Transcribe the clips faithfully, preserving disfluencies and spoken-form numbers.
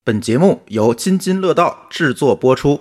本节目由津津乐道制作播出。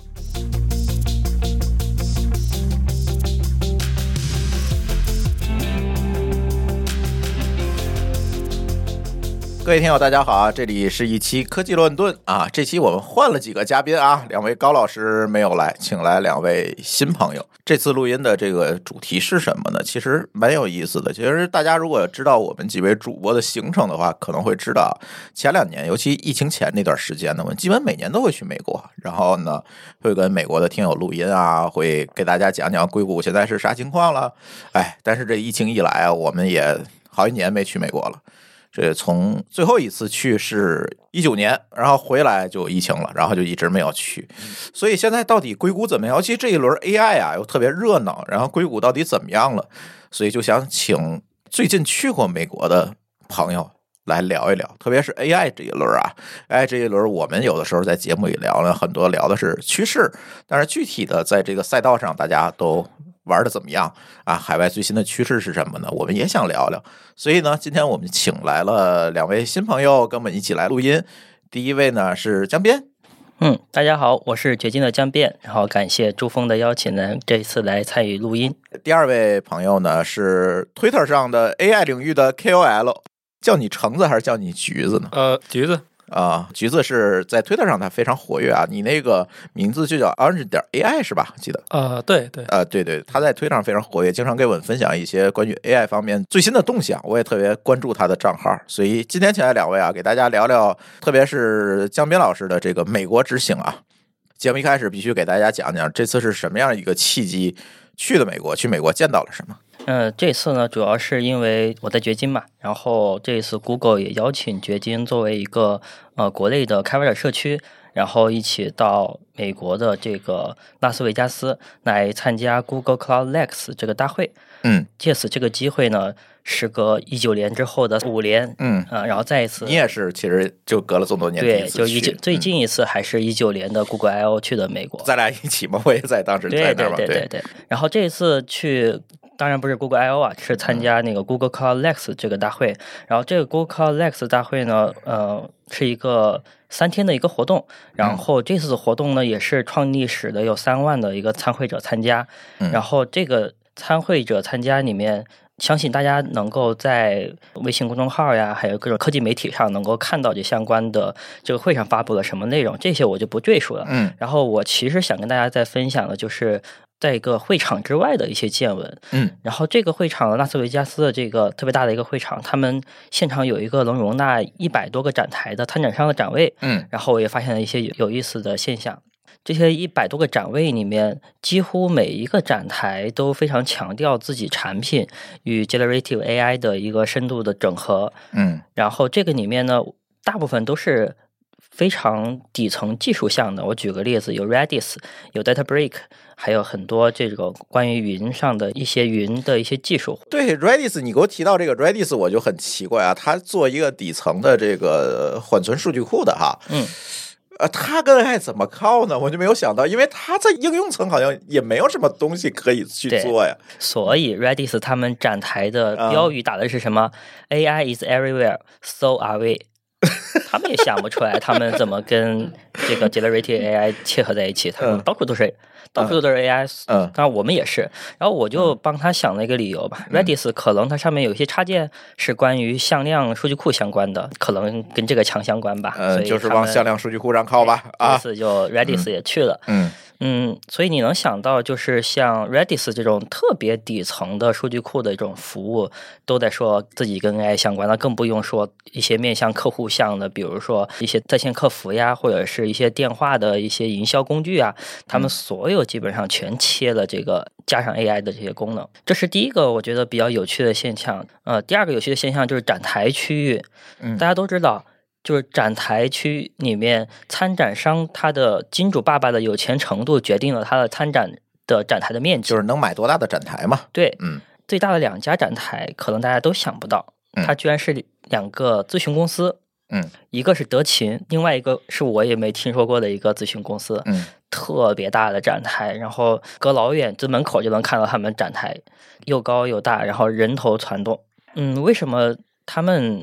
各位听友大家好啊，这里是一期科技乱炖啊。这期我们换了几个嘉宾啊，两位高老师没有来，请来两位新朋友。这次录音的这个主题是什么呢？其实蛮有意思的。其实大家如果知道我们几位主播的行程的话，可能会知道前两年，尤其疫情前那段时间呢，我们基本每年都会去美国，然后呢会跟美国的听友录音啊，会给大家讲讲硅谷现在是啥情况了。哎，但是这疫情一来啊，我们也好一年没去美国了。这从最后一次去是一九年，然后回来就疫情了，然后就一直没有去。所以现在到底硅谷怎么样？尤其这一轮 A I 啊又特别热闹，然后硅谷到底怎么样了？所以就想请最近去过美国的朋友来聊一聊，特别是 A I 这一轮啊 ，A I 这一轮我们有的时候在节目里聊了很多，聊的是趋势，但是具体的在这个赛道上，大家都玩的怎么样啊？海外最新的趋势是什么呢？我们也想聊聊。所以呢，今天我们请来了两位新朋友，跟我们一起来录音。第一位呢是江边。 嗯，大家好，我是掘金的江边，然后感谢朱峰的邀请呢，这一次来参与录音。 第二位朋友呢是 Twitter 上的 A I 领域的 K O L， 叫你橙子还是叫你橘子呢？ 呃，橘子。 啊、呃，橘子是在推特上他非常活跃啊，你那个名字就叫 orange 点 A I 是吧？记得啊、呃，对对， 呃，对对，他在推特上非常活跃，经常给我们分享一些关于 A I 方面最新的动向，我也特别关注他的账号。所以今天请来两位啊，给大家聊聊，特别是江边老师的这个美国之行啊。节目一开始必须给大家讲讲这次是什么样一个契机去的美国，去美国见到了什么。 呃，这次呢，主要是因为我在掘金嘛，然后这一次 Google 也邀请掘金作为一个呃国内的开发者社区，然后一起到美国的这个拉斯维加斯来参加 Google Cloud Next 这个大会。 嗯， 借此这个机会呢，时隔一九年之后的五年， 嗯啊、呃，然后再一次， 你也是，其实就隔了这么多年， 对，就一九最近一次还是一九年的 Google I O 去的美国， 咱俩一起嘛，我也在当时在那儿嘛， 对对对对对。然后这一次去。当然不是 Google I O 啊，是参加那个 Google Cloud Next 这个大会。然后这个 Google Cloud Next 大会呢，呃，是一个三天的一个活动。然后这次活动呢，也是创历史的，有三万的一个参会者参加。然后这个参会者参加里面，相信大家能够在微信公众号呀，还有各种科技媒体上能够看到这相关的这个会上发布了什么内容，这些我就不赘述了。 嗯。 然后我其实想跟大家再分享的就是。在一个会场之外的一些见闻， 嗯， 然后这个会场拉斯维加斯的这个特别大的一个会场，他们现场有一个能容纳一百多个展台的参展商的展位， 嗯， 然后我也发现了一些有有意思的现象。这些一百多个展位里面，几乎每一个展台都非常强调自己产品与 Generative A I 的一个深度的整合， 嗯， 然后这个里面呢，大部分都是非常底层技术项的。我举个例子，有 Redis， 有 DataBrick， 还有很多这个关于云上的一些云的一些技术。 对 Redis， 你给我提到这个 Redis， 我就很奇怪啊，它做一个底层的这个缓存数据库的哈， 嗯。 呃，它跟 A I 怎么靠呢？我就没有想到，因为它在应用层好像也没有什么东西可以去做呀。 所以 Redis 他们展台的标语打的是什么、嗯、？A I is everywhere, so are we。他们也想不出来，他们怎么跟这个 Generative A I 切合在一起？他们到处都是，嗯、到处都是 A I。嗯，当然我们也是。然后我就帮他想了一个理由吧。嗯、Redis 可能它上面有一些插件是关于向量数据库相关的，可能跟这个强相关吧。 嗯，就是往向量数据库上靠吧。啊， 这次就 Redis 也去了。 嗯。 嗯，所以你能想到，就是像 Redis 这种特别底层的数据库的这种服务，都在说自己跟 A I 相关，那更不用说一些面向客户向的，比如说一些在线客服呀，或者是一些电话的一些营销工具啊，他们所有基本上全切了这个加上 A I 的这些功能。这是第一个我觉得比较有趣的现象。呃，第二个有趣的现象就是展台区域，嗯，大家都知道。就是展台区里面，参展商他的金主爸爸的有钱程度决定了他的参展的展台的面积， 就是能买多大的展台嘛。 对， 嗯， 最大的两家展台可能大家都想不到，嗯、它居然是两个咨询公司， 嗯， 一个是德勤，另外一个是我也没听说过的一个咨询公司， 嗯， 特别大的展台，然后隔老远这门口就能看到他们展台，又高又大，然后人头攒动。嗯，为什么他们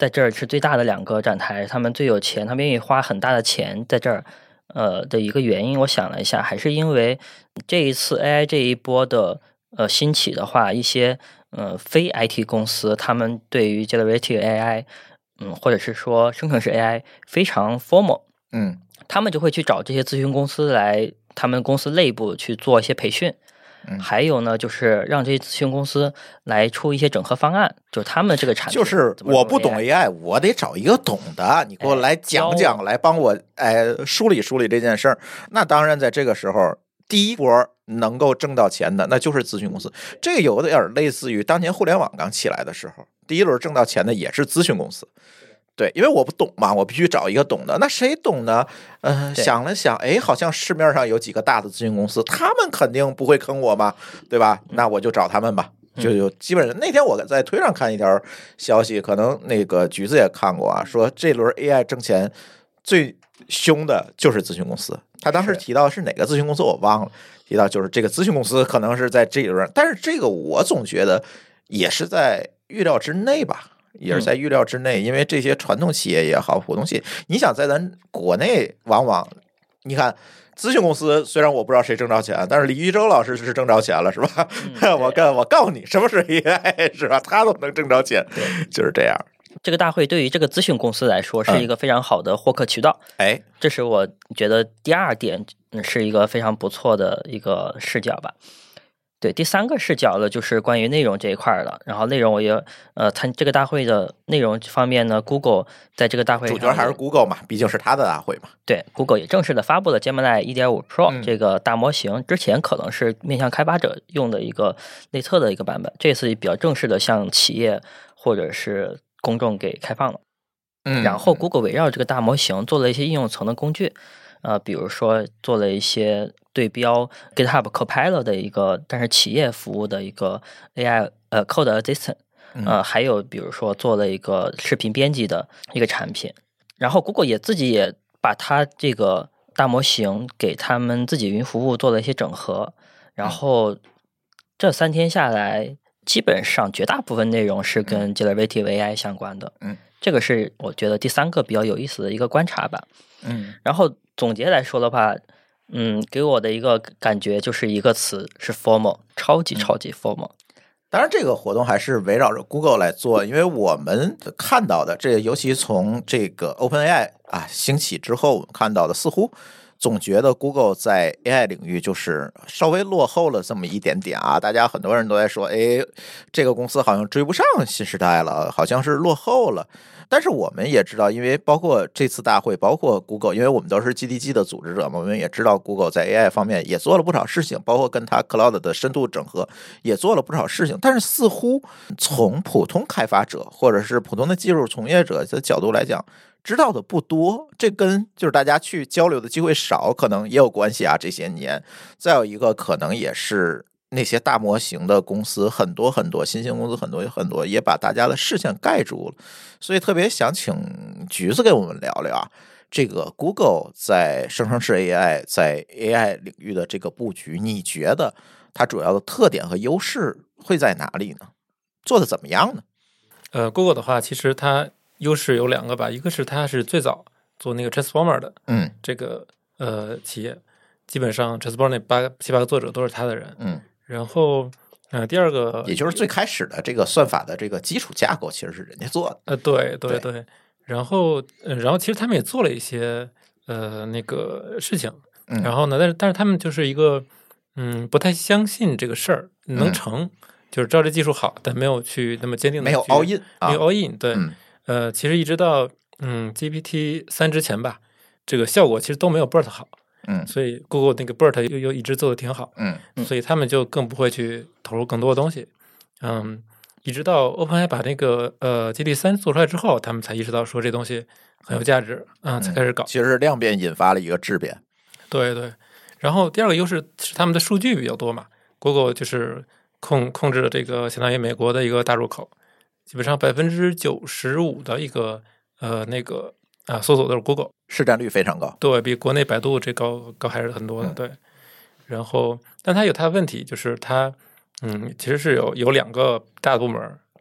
在这儿是最大的两个展台，他们最有钱，他们愿意花很大的钱在这儿。呃的一个原因，我想了一下，还是因为这一次 A I 这一波的呃兴起的话，一些呃非 I T 公司，他们对于 generative A I， 嗯，或者是说生成式 A I 非常 formal， 嗯， 他们就会去找这些咨询公司来，他们公司内部去做一些培训。 嗯、 还有呢，就是让这些咨询公司来出一些整合方案，就是他们这个产品。 就是我不懂 A I， 我得找一个懂的，你给我来讲讲，哎、来帮我哎梳理梳理这件事儿。那当然，在这个时候，第一波能够挣到钱的，那就是咨询公司。这个有点类似于当年互联网刚起来的时候，第一轮挣到钱的也是咨询公司。对，因为我不懂嘛，我必须找一个懂的。那谁懂呢？嗯、呃，想了想，哎，好像市面上有几个大的咨询公司，他们肯定不会坑我嘛，对吧？那我就找他们吧。就有基本上那天我在推上看一条消息，可能那个橘子也看过啊，说这轮 A I 挣钱最凶的就是咨询公司。他当时提到是哪个咨询公司我忘了，提到就是这个咨询公司可能是在这一轮，但是这个我总觉得也是在预料之内吧。也是在预料之内，因为这些传统企业也好，普通企业，你想在咱国内，往往你看咨询公司，虽然我不知道谁挣着钱，但是李玉洲老师是挣着钱了，是吧？嗯、我告我告诉你，什么是 A I， 是吧？他都能挣着钱，就是这样。 这个大会对于这个咨询公司来说是一个非常好的获客渠道， 哎、嗯， 这是我觉得第二点是一个非常不错的一个视角吧。对，第三个视角呢，就是关于内容这一块了。然后内容我也呃，参这个大会的内容方面呢 ，Google 在这个大会上主角还是 Google 嘛，毕竟是他的大会嘛。 对 ，Google 也正式的发布了 Gemini 一点五 Pro、 嗯、 这个大模型，之前可能是面向开发者用的一个内测的一个版本，这次比较正式的向企业或者是公众给开放了。 嗯， 然后 Google 围绕这个大模型做了一些应用层的工具。呃，比如说做了一些对标 GitHub Copilot 的一个，但是企业服务的一个 A I 呃 Code Assistant， 呃，还有比如说做了一个视频编辑的一个产品。然后 Google 也自己也把它这个大模型给他们自己云服务做了一些整合。然后这三天下来，基本上绝大部分内容是跟 Generative A I 相关的。 嗯， 这个是我觉得第三个比较有意思的一个观察吧。 嗯， 然后总结来说的话，嗯，给我的一个感觉就是一个词是 formal， 超级超级 formal。 当然，这个活动还是围绕着 Google 来做，因为我们看到的，这尤其从这个 OpenAI 啊兴起之后看到的，似乎总觉得 Google 在 A I 领域就是稍微落后了这么一点点啊。大家很多人都在说，哎，这个公司好像追不上新时代了，好像是落后了。但是我们也知道，因为包括这次大会，包括 Google， 因为我们都是 G D G 的组织者嘛，我们也知道 Google 在 A I 方面也做了不少事情，包括跟它 Cloud 的深度整合也做了不少事情。但是似乎从普通开发者或者是普通的技术从业者的角度来讲，知道的不多，这跟就是大家去交流的机会少，可能也有关系啊。这些年，再有一个可能也是那些大模型的公司很多很多，新兴公司很多很多，也把大家的视线盖住了。所以特别想请橘子跟我们聊聊啊，这个 Google 在生成式 A I 在 A I 领域的这个布局，你觉得它主要的特点和优势会在哪里呢？做的怎么样呢？ 呃 ，Google 的话，其实它优势有两个吧，一个是它是最早做那个 Transformer 的， 嗯， 这个呃企业，基本上 Transformer 那八七八个作者都是他的人， 嗯， 然后呃第二个， 也就是最开始的这个算法的这个基础架构，其实是人家做的， 呃，对对对， 对，然后呃然后其实他们也做了一些呃那个事情， 嗯， 然后呢，但是但是他们就是一个嗯不太相信这个事儿能成。嗯，就是知道这技术好，但没有去那么坚定的没有 all in， 啊、没有 all in。对， 嗯、 呃，其实一直到嗯 G P T 三之前吧，这个效果其实都没有 B E R T 好。 嗯， 所以 Google 那个 B E R T 又又一直做的挺好。 嗯， 所以他们就更不会去投入更多的东西。嗯，一直到 OpenAI 把那个呃 G P T 三做出来之后，他们才意识到说这东西很有价值啊、嗯，才开始搞。 其实是量变引发了一个质变。 对对，然后第二个优势是他们的数据比较多嘛 ，Google 就是控控制了这个相当于美国的一个大入口，基本上百分之九十五的一个呃那个啊搜索都是 Google， 市占率非常高， 对比国内百度这高高还是很多的，对。然后，但它有它的问题，就是它嗯其实是有有两个大部门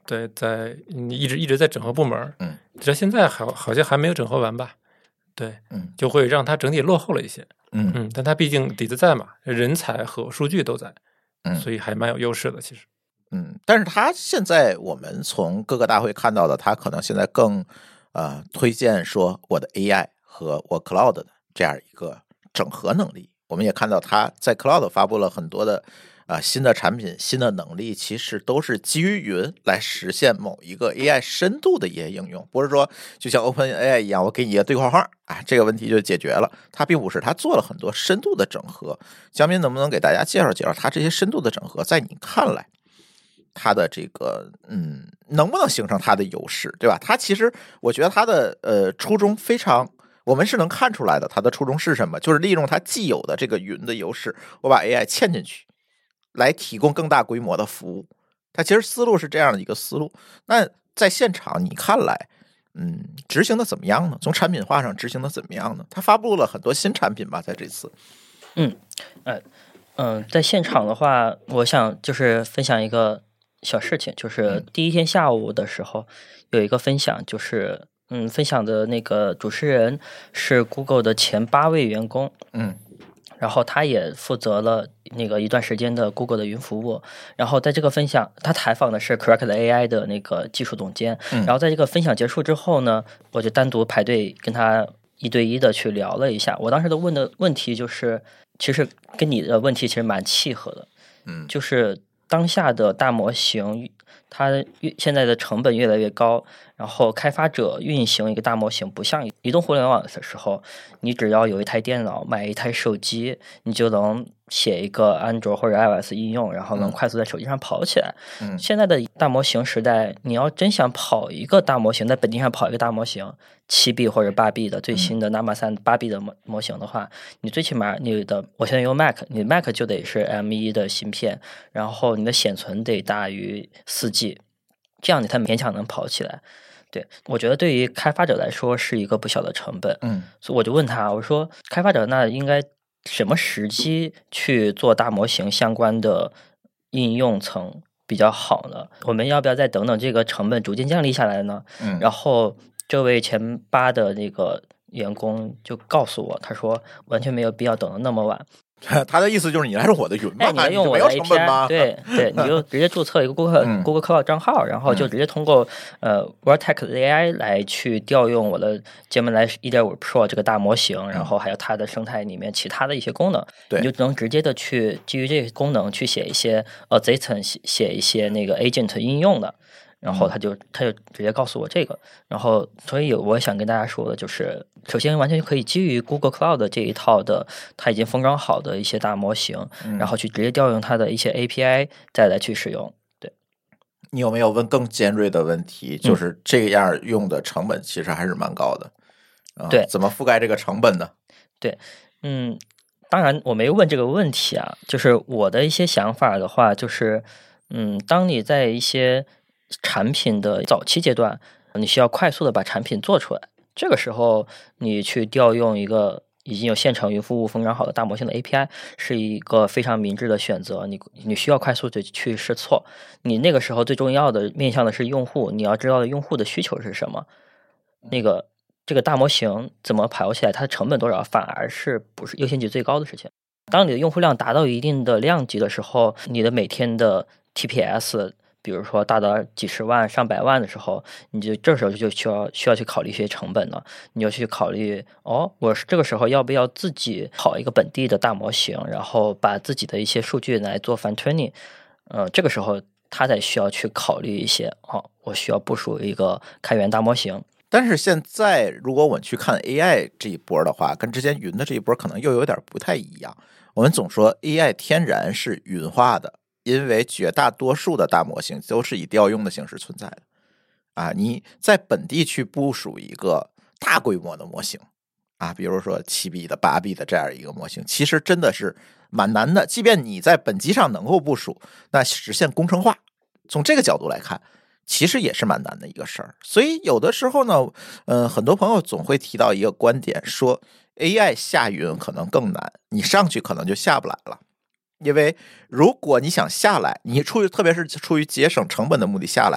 对，在你一直一直在整合部门， 嗯， 直到现在好好像还没有整合完吧？对， 嗯， 就会让它整体落后了一些。 嗯嗯，但它毕竟底子在嘛，人才和数据都在， 嗯， 所以还蛮有优势的。其实， 嗯，但是它现在我们从各个大会看到的，它可能现在更呃推荐说我的 A I 和我 Cloud 的这样一个整合能力。我们也看到它在 Cloud 发布了很多的啊、呃、新的产品、新的能力，其实都是基于云来实现某一个 A I 深度的一些应用，不是说就像 OpenAI 一样，我给你一个对话框啊，这个问题就解决了。它并不是，它做了很多深度的整合。江斌能不能给大家介绍介绍它这些深度的整合，在你看来，它的这个嗯，能不能形成它的优势，对吧？它其实我觉得它的呃初衷非常。我们是能看出来的，它的初衷是什么？就是利用它既有的这个云的优势，我把 A I 嵌进去，来提供更大规模的服务。它其实思路是这样的一个思路。那在现场你看来，嗯，执行的怎么样呢？从产品化上执行的怎么样呢？它发布了很多新产品吧，在这次。 嗯，呃，嗯、呃，在现场的话，我想就是分享一个小事情，就是第一天下午的时候有一个分享，就是嗯，分享的那个主持人是 Google 的前八位员工， 嗯， 然后他也负责了那个一段时间的 Google 的云服务。然后在这个分享，他采访的是 Correct A I 的那个技术总监。 嗯、 然后在这个分享结束之后呢，我就单独排队跟他一对一的去聊了一下。我当时的问的问题就是，其实跟你的问题其实蛮契合的。 嗯， 就是当下的大模型，它现在的成本越来越高，然后开发者运行一个大模型，不像移动互联网的时候，你只要有一台电脑，买一台手机，你就能写一个安卓或者 iOS 应用，然后能快速在手机上跑起来。 嗯， 现在的大模型时代，你要真想跑一个大模型，在本地上跑一个大模型，七 B 或者八 B 的最新的 Llama 三八 B 的模模型的话，你最起码你的，我现在用 Mac， 你 Mac 就得是 M 一 的芯片，然后你的显存得大于四 G， 这样你才勉强能跑起来。对，我觉得对于开发者来说是一个不小的成本。 嗯， 所以我就问他，我说开发者那应该什么时机去做大模型相关的应用层比较好呢？我们要不要再等等这个成本逐渐降低下来呢？ 嗯， 然后这位前八的那个员工就告诉我，他说完全没有必要等得那么晚。 他的意思就是你来用我的云吧， 哎，你来用我的 A P I， 对对，你就直接注册一个 Google、嗯、Google Cloud 账号，然后就直接通过、嗯、呃 Vertex A I 来去调用我的 Gemini 一点五 Pro 这个大模型，然后还有它的生态里面其他的一些功能， 对， 你就能直接的去基于这个功能去写一些呃 Assistant 写一些那个 Agent 应用的。然后他就他就直接告诉我这个，然后所以我想跟大家说的就是，首先完全可以基于 Google Cloud 这一套的，它已经封装好的一些大模型， 嗯、 然后去直接调用它的一些 A P I 再来去使用。对， 你有没有问更尖锐的问题？就是这样用的成本其实还是蛮高的。嗯、 对、 啊，怎么覆盖这个成本呢？ 对，嗯，当然我没问这个问题啊，就是我的一些想法的话，就是嗯，当你在一些产品的早期阶段，你需要快速的把产品做出来，这个时候你去调用一个已经有现成云服务封装好的大模型的 A P I 是一个非常明智的选择。你你需要快速的去试错，你那个时候最重要的面向的是用户，你要知道用户的需求是什么，那个这个大模型怎么跑起来，它的成本多少，反而是不是优先级最高的事情。当你的用户量达到一定的量级的时候，你的每天的 T P S比如说大到几十万上百万的时候，你就这时候就需要需要去考虑一些成本了。你就去考虑哦，我这个时候要不要自己跑一个本地的大模型，然后把自己的一些数据来做 fine tuning， 呃，这个时候他才需要去考虑一些哦，我需要部署一个开源大模型。 但是现在如果我们去看 A I 这一波的话，跟之前云的这一波可能又有点不太一样。我们总说 A I 天然是云化的，因为绝大多数的大模型都是以调用的形式存在的啊，你在本地去部署一个大规模的模型啊，比如说七 B 的八 B 的这样一个模型，其实真的是蛮难的。即便你在本机上能够部署，那实现工程化，从这个角度来看，其实也是蛮难的一个事儿。所以有的时候呢，嗯、呃，很多朋友总会提到一个观点，说 A I 下云可能更难，你上去可能就下不来了。因为如果你想下来，你出于特别是出于节省成本的目的下来，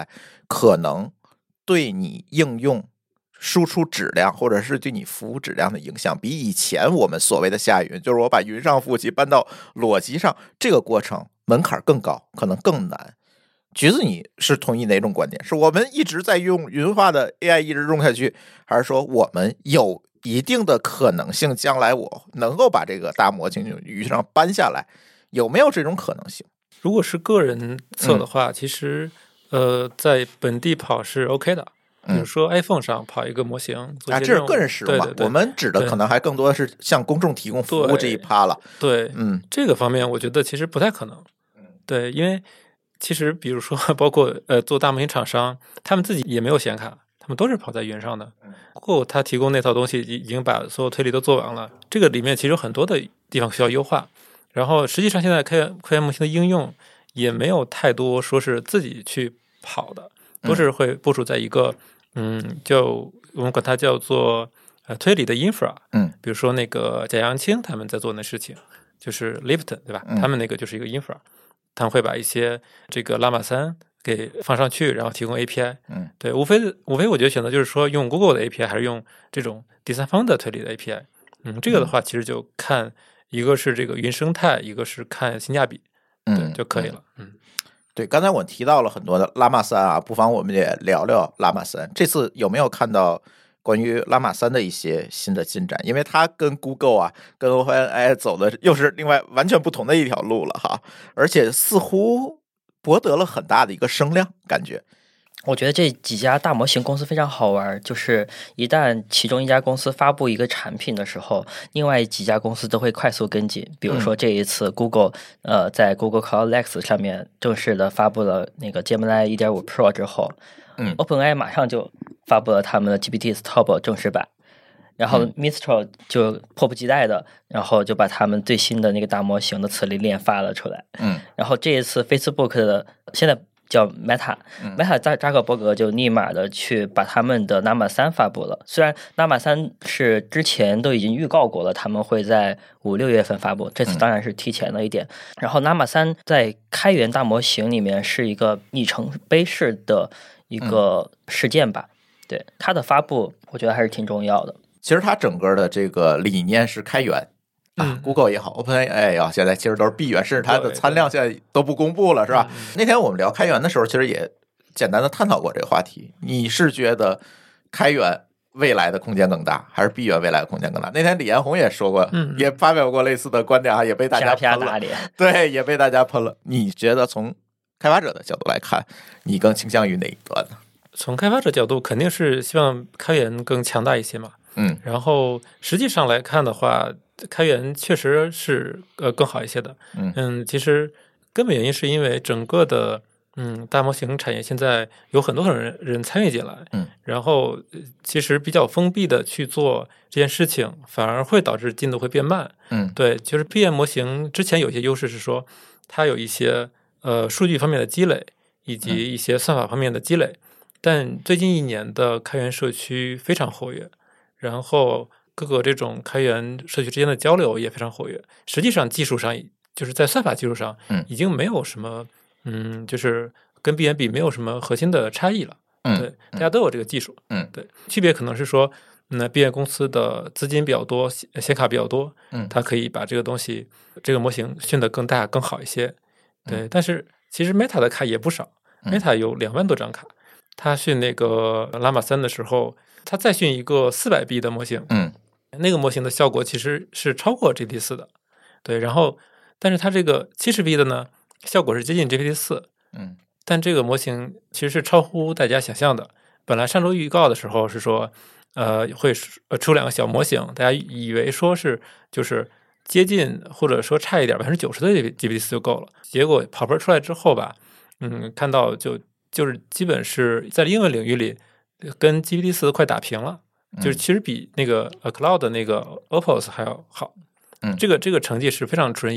可能对你应用输出质量或者是对你服务质量的影响，比以前我们所谓的下云，就是我把云上服务器搬到裸机上，这个过程门槛更高，可能更难。橘子，你是同意哪种观点？是我们一直在用云化的 A I 一直用下去，还是说我们有一定的可能性，将来我能够把这个大模型云上搬下来？有没有这种可能性？ 如果是个人测的话，嗯、其实呃，在本地跑是 OK 的。比如说 iPhone 上跑一个模型，嗯、 啊，这是个人使用嘛？我们指的可能还更多的是向公众提供服务这一趴了。 对， 嗯， 这个方面我觉得其实不太可能。对，因为其实比如说包括呃做大模型厂商，他们自己也没有显卡，他们都是跑在云上的。不过他提供那套东西已经把所有推理都做完了，这个里面其实有很多的地方需要优化。然后实际上现在开源开源模型的应用也没有太多说是自己去跑的，都是会部署在一个。嗯，就我们管它叫做呃推理的 infra， 嗯， 比如说那个贾扬青他们在做的事情，就是 Lifton 对吧？ 嗯、 他们那个就是一个 infra， 他们会把一些这个拉玛三给放上去，然后提供 A P I。 嗯， 对，无非无非我觉得选择就是说用 Google 的 A P I 还是用这种第三方的推理的 A P I。嗯，这个的话其实就看一个是这个云生态，一个是看性价比， 嗯， 对就可以了。嗯。 对，刚才我提到了很多的拉玛三啊，不妨我们也聊聊拉玛三。这次有没有看到关于拉玛三的一些新的进展？因为它跟 Google 啊、跟 OpenAI 走的又是另外完全不同的一条路了哈，而且似乎博得了很大的一个声量，感觉。 我觉得这几家大模型公司非常好玩，就是一旦其中一家公司发布一个产品的时候，另外几家公司都会快速跟进。比如说这一次 Google、嗯、呃在 Google Cloud Lex 上面正式的发布了那个 Gemini 一点五 Pro 之后， 嗯 ，OpenAI 马上就发布了他们的 G P T Stop 正式版，然后 Mistral 就迫不及待的，然后就把他们最新的那个大模型的词力链发了出来。 嗯， 然后这一次 Facebook 的现在叫 Meta，Meta、嗯、扎扎克伯格就立马的去把他们的 Llama 三发布了。虽然 Llama 三是之前都已经预告过了，他们会在五六月份发布，这次当然是提前了一点。嗯、然后 Llama 三在开源大模型里面是一个里程碑式的一个事件吧。嗯、对它的发布，我觉得还是挺重要的。 其实它整个的这个理念是开源。啊、 嗯、 Google 也好 ，OpenAI 也好，现在其实都是闭源，甚至它的参量现在都不公布了，是吧？ 嗯、 那天我们聊开源的时候，其实也简单的探讨过这个话题。你是觉得开源未来的空间更大，还是闭源未来的空间更大？那天李彦宏也说过， 嗯、 也发表过类似的观点啊，也被大家喷了。 啪啪打脸。 对，也被大家喷了。你觉得从开发者的角度来看，你更倾向于哪一端呢？ 从开发者角度，肯定是希望开源更强大一些嘛。 嗯， 然后实际上来看的话，开源确实是呃更好一些的。 嗯嗯，其实根本原因是因为整个的嗯大模型产业现在有很多很多人人参与进来， 嗯， 然后其实比较封闭的去做这件事情，反而会导致进度会变慢。 嗯， 对，就是闭源模型之前有一些优势是说，它有一些呃数据方面的积累，以及一些算法方面的积累，嗯、但最近一年的开源社区非常活跃。然后各个这种开源社区之间的交流也非常活跃。实际上技术上就是在算法技术上， 嗯， 已经没有什么，嗯，就是跟闭源比没有什么核心的差异了。 嗯， 对，大家都有这个技术。 嗯， 对，区别可能是说，那闭源公司的资金比较多，显卡比较多， 嗯， 它可以把这个东西这个模型训得更大更好一些。对， 嗯、 但是其实 Meta 的卡也不少、嗯、，Meta 有两万多张卡，它训那个 Llama 三的时候。它再训一个四百 B 的模型， 嗯， 那个模型的效果其实是超过 G P T 四 的，对，然后但是它这个七十 B 的呢，效果是接近 G P T 四， 嗯， 但这个模型其实是超乎大家想象的。本来上周预告的时候是说，呃，会出两个小模型，大家以为说是就是接近或者说差一点百分之九十的 G P T 四 就够了，结果跑分出来之后吧，嗯，看到就就是基本是在英文领域里。跟 G P T 四 快打平了，就是其实比那个 Cloud 的那个 Opus 还要好， 嗯， 这个这个成绩是非常出人意料的。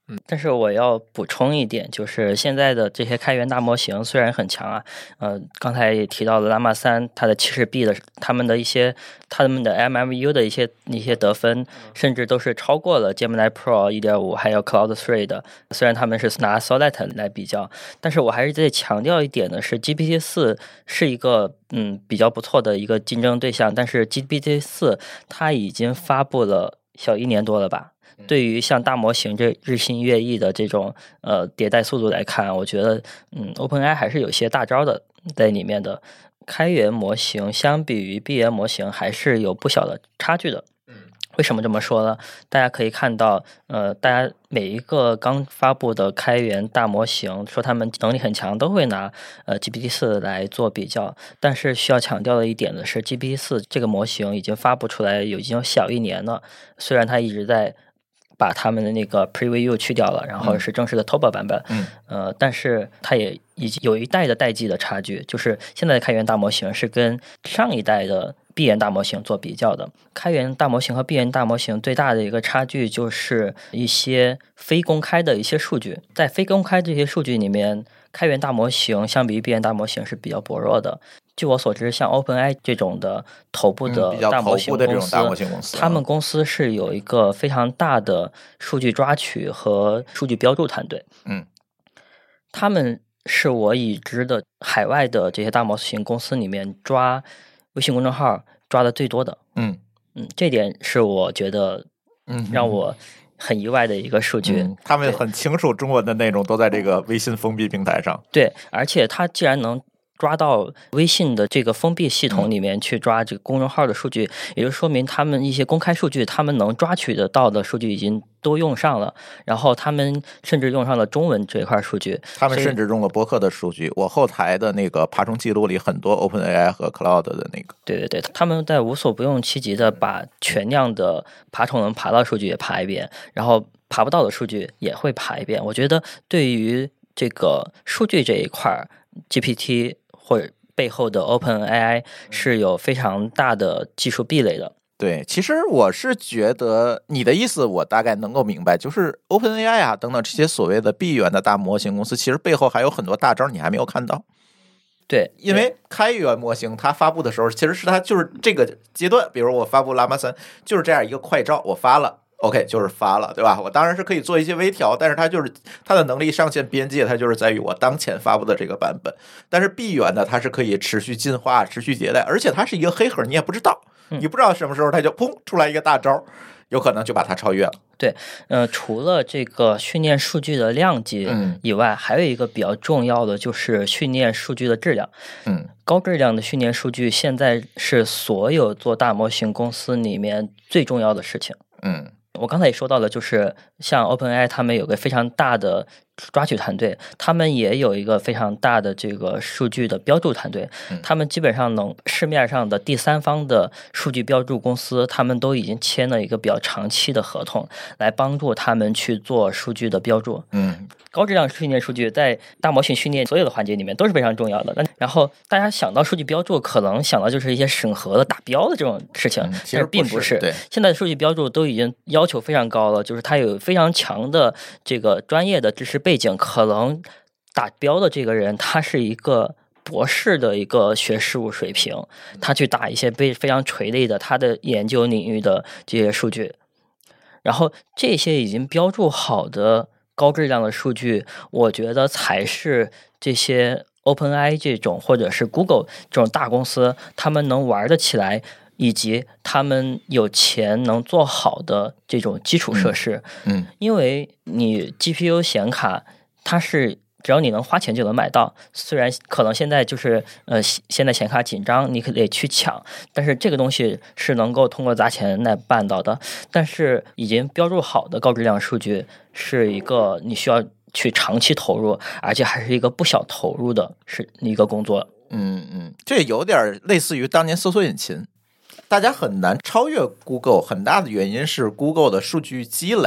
但是我要补充一点，就是现在的这些开源大模型虽然很强啊，呃，刚才也提到了 Llama 三，它的 七十 B 的他们的一些他们的 M M U 的一些一些得分，甚至都是超过了 Gemini Pro 一点五 还有 Cloud 三的。虽然他们是拿 Sonnet 来比较，但是我还是在强调一点的是 G P T 四 是一个嗯比较不错的一个竞争对象，但是 G P T 四 它已经发布了小一年多了吧。对于像大模型这日新月异的这种呃迭代速度来看，我觉得嗯 OpenAI 还是有些大招的在里面的。开源模型相比于闭源模型还是有不小的差距的。为什么这么说呢？大家可以看到，呃，大家每一个刚发布的开源大模型，说他们能力很强，都会拿呃 G P T 四 来做比较。但是需要强调的一点的是 ，G P T 四 这个模型已经发布出来有已经有小一年了，虽然它一直在把他们的那个 Preview 去掉了，然后是正式的 Toba 版本， 嗯， 呃，但是它也已经有一代的代际的差距，就是现在的开源大模型是跟上一代的闭源大模型做比较的。开源大模型和闭源大模型最大的一个差距就是一些非公开的一些数据，在非公开这些数据里面，开源大模型相比于闭源大模型是比较薄弱的。据我所知，像 OpenAI 这种的头部的大模型公司， 嗯、 他们公司是有一个非常大的数据抓取和数据标注团队。 嗯， 他们是我已知的海外的这些大模型公司里面抓微信公众号抓的最多的。 嗯嗯，这点是我觉得嗯让我很意外的一个数据。 嗯、他们很清楚中文的内容都在这个微信封闭平台上。 对，而且他既然能抓到微信的这个封闭系统里面去抓这个公众号的数据，也就说明他们一些公开数据，他们能抓取得到的数据已经都用上了，然后他们甚至用上了中文这一块数据， 他们甚至用了博客的数据。我后台的那个爬虫记录里很多 OpenAI 和 Cloud 的那个， 对对对，他们在无所不用其极的把全量的爬虫能爬到数据也爬一遍，然后爬不到的数据也会爬一遍。我觉得对于这个数据这一块 G P T 或者背后的 OpenAI 是有非常大的技术壁垒的。 对，其实我是觉得你的意思我大概能够明白，就是 OpenAI 啊等等这些所谓的闭源的大模型公司，其实背后还有很多大招你还没有看到。 对， 因为开源模型它发布的时候，其实是它就是这个阶段，比如我发布 Llama 三就是这样一个快照，我发了OK 就是发了，对吧？我当然是可以做一些微调，但是它就是它的能力上限边界，它就是在于我当前发布的这个版本。但是闭源呢，它是可以持续进化、持续迭代，而且它是一个黑盒，你也不知道，你不知道什么时候它就砰出来一个大招，有可能就把它超越了。 对，呃，除了这个训练数据的量级以外，嗯、还有一个比较重要的就是训练数据的质量。 嗯， 高质量的训练数据现在是所有做大模型公司里面最重要的事情。 嗯。 我刚才也说到了，就是像 OpenAI 他们有个非常大的抓取团队，他们也有一个非常大的这个数据的标注团队，他们基本上能市面上的第三方的数据标注公司，他们都已经签了一个比较长期的合同，来帮助他们去做数据的标注。 嗯， 高质量训练数据在大模型训练所有的环节里面都是非常重要的。然后大家想到数据标注，可能想到就是一些审核的打标的这种事情， 嗯、 其实并不是。 对， 现在的数据标注都已经要求非常高了，就是它有非常强的这个专业的知识背景，可能打标的这个人他是一个博士的一个学术水平，他去打一些非非常垂类的他的研究领域的这些数据，然后这些已经标注好的高质量的数据，我觉得才是这些 OpenAI 这种或者是 Google 这种大公司他们能玩得起来，以及他们有钱能做好的这种基础设施。 嗯，嗯因为你 G P U 显卡它是只要你能花钱就能买到，虽然可能现在就是呃现在显卡紧张，你可得去抢，但是这个东西是能够通过砸钱来办到的。但是已经标注好的高质量数据是一个你需要去长期投入，而且还是一个不小投入的是一个工作。 嗯嗯，这有点类似于当年搜索引擎。大家很难超越 Google， 很大的原因是 Google 的数据积累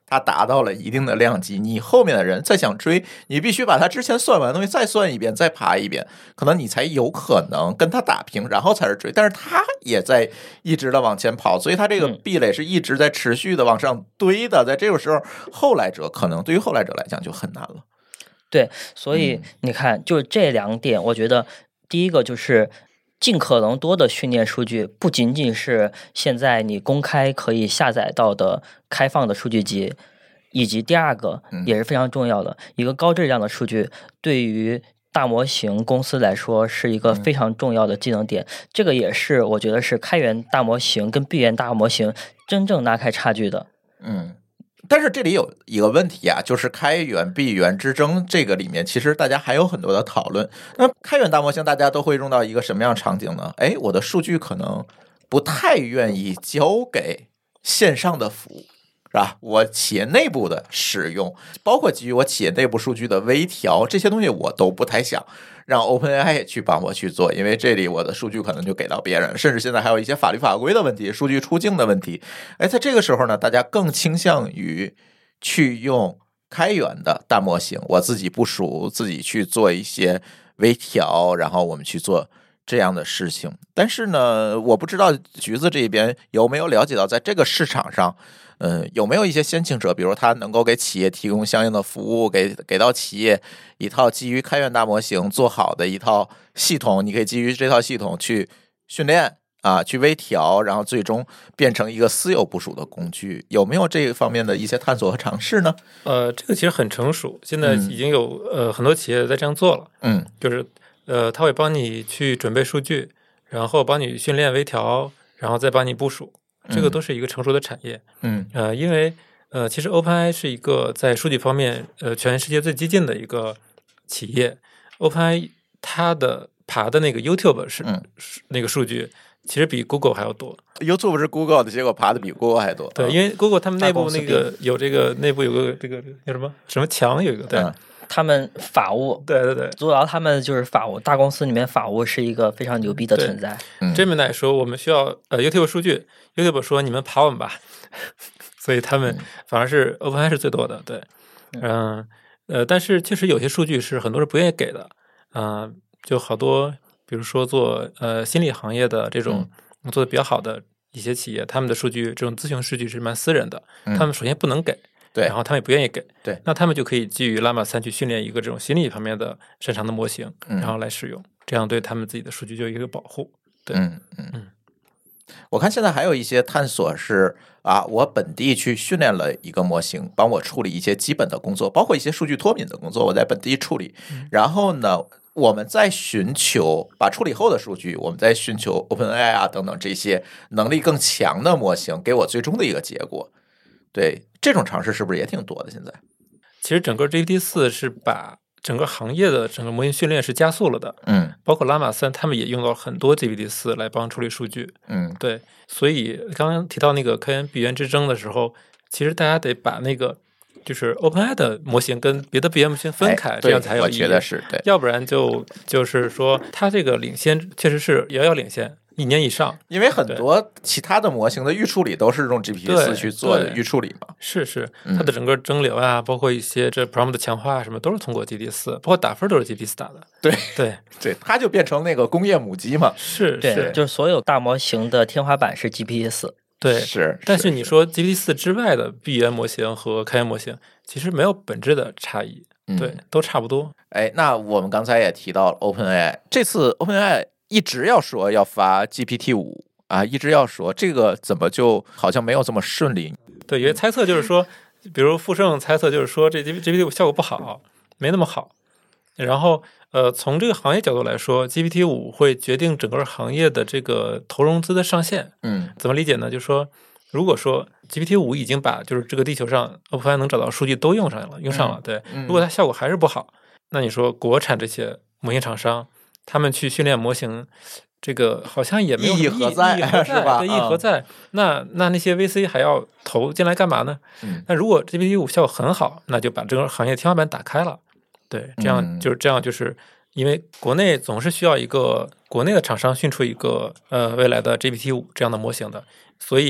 它达到了一定的量级，你后面的人再想追，你必须把它之前算完的东西再算一遍，再爬一遍，可能你才有可能跟它打平，然后才是追。但是它也在一直的往前跑，所以它这个壁垒是一直在持续的往上堆的。在这个时候，后来者可能对于后来者来讲就很难了。 对，所以你看，就这两点，我觉得第一个就是尽可能多的训练数据，不仅仅是现在你公开可以下载到的开放的数据集，以及第二个也是非常重要的、嗯、一个高质量的数据，对于大模型公司来说是一个非常重要的技能点。嗯、这个也是我觉得是开源大模型跟闭源大模型真正拉开差距的。 嗯。但是这里有一个问题啊，就是开源闭源之争，这个里面其实大家还有很多的讨论。那开源大模型大家都会用到一个什么样的场景呢？哎，我的数据可能不太愿意交给线上的服务，是吧？我企业内部的使用，包括基于我企业内部数据的微调，这些东西我都不太想让 OpenAI 去帮我去做，因为这里我的数据可能就给到别人，甚至现在还有一些法律法规的问题、数据出境的问题。哎，在这个时候呢，大家更倾向于去用开源的大模型，我自己部署，自己去做一些微调，然后我们去做这样的事情。但是呢，我不知道橘子这边有没有了解到，在这个市场上嗯，有没有一些先行者，比如他能够给企业提供相应的服务，给给到企业一套基于开源大模型做好的一套系统，你可以基于这套系统去训练啊，去微调，然后最终变成一个私有部署的工具，有没有这方面的一些探索和尝试呢？ 呃，这个其实很成熟，现在已经有、嗯、呃很多企业在这样做了， 嗯， 就是呃他会帮你去准备数据，然后帮你训练微调，然后再帮你部署。这个都是一个成熟的产业， 嗯， 呃，因为呃，其实 OpenAI 是一个在数据方面，呃，全世界最激进的一个企业。OpenAI 它的爬的那个 YouTube 是、嗯、那个数据，其实比 Google 还要多。 YouTube 是 Google 的，结果爬的比 Google 还多。 对，因为 Google 他们内部那个有这个内部有个这个叫什么什么墙有一个对。嗯， 他们法务， 对对对， 主要他们就是法务，大公司里面法务是一个非常牛逼的存在。 这么来说，我们需要呃 YouTube 数据 ，YouTube 说你们爬我们吧，所以他们反而是 OpenAI 是最多的，对，嗯呃，但是确实有些数据是很多人不愿意给的，嗯、呃，就好多，比如说做呃心理行业的这种、嗯、做的比较好的一些企业，他们的数据这种咨询数据是蛮私人的， 嗯、 他们首先不能给。 对， 然后他们也不愿意给， 对， 那他们就可以基于 Llama 三去训练一个这种心理方面的擅长的模型， 嗯、 然后来使用，这样对他们自己的数据就有一个保护。对， 嗯嗯嗯。我看现在还有一些探索是啊，我本地去训练了一个模型，帮我处理一些基本的工作，包括一些数据脱敏的工作，我在本地处理。 嗯、 然后呢，我们在寻求把处理后的数据，我们在寻求 OpenAI 啊等等这些能力更强的模型给我最终的一个结果。对，这种尝试是不是也挺多的？现在其实整个 G P T 四 是把整个行业的整个模型训练是加速了的， 嗯， 包括 Llama 三他们也用到很多 G P T 四 来帮处理数据， 嗯， 对，所以刚刚提到那个开源闭源之争的时候，其实大家得把那个就是 OpenAI 的模型跟别的闭源模型分开， 哎、 这样才有意义。 我觉得是对， 要不然就就是说它这个领先确实是遥遥领先。一年以上， 因为很多其他的模型的预处理都是用 G P T 四 去做的预处理嘛。 是是，它的整个蒸馏啊，嗯、包括一些这 prompt 的强化啊，什么都是通过 G P T 四，包括打分都是 G P T 四打的。 对对对，它就变成那个工业母机嘛。 是是， 就是所有大模型的天花板是 G P T 四。 对， 是。 但是你说 G P T 四之外的闭源模型和开源模型，其实没有本质的差异， 嗯、 对，都差不多。 哎，那我们刚才也提到了 OpenAI， 这次 OpenAI 一直要说要发 G P T 五。啊，一直要说这个怎么就好像没有这么顺利？ 对，有些猜测就是说，比如富盛猜测就是说这 G P T 五效果不好，没那么好。然后呃，从这个行业角度来说 ，G P T 五会决定整个行业的这个投融资的上限。 嗯， 怎么理解呢？就是说，如果说 G P T 五已经把就是这个地球上 OpenAI 能找到数据都用上了，用上了，对， 嗯、 如果它效果还是不好，那你说国产这些模型厂商，他们去训练模型。这个好像也没有意义何在， 意义何在是吧？ 对，意义何在？嗯、那那那些 V C 还要投进来干嘛呢？ 嗯、 那如果 G P T 五效果很好，那就把整个行业天花板打开了。对，这样、嗯、就是这样，就是因为国内总是需要一个国内的厂商训出一个呃未来的 G P T 五这样的模型的，所以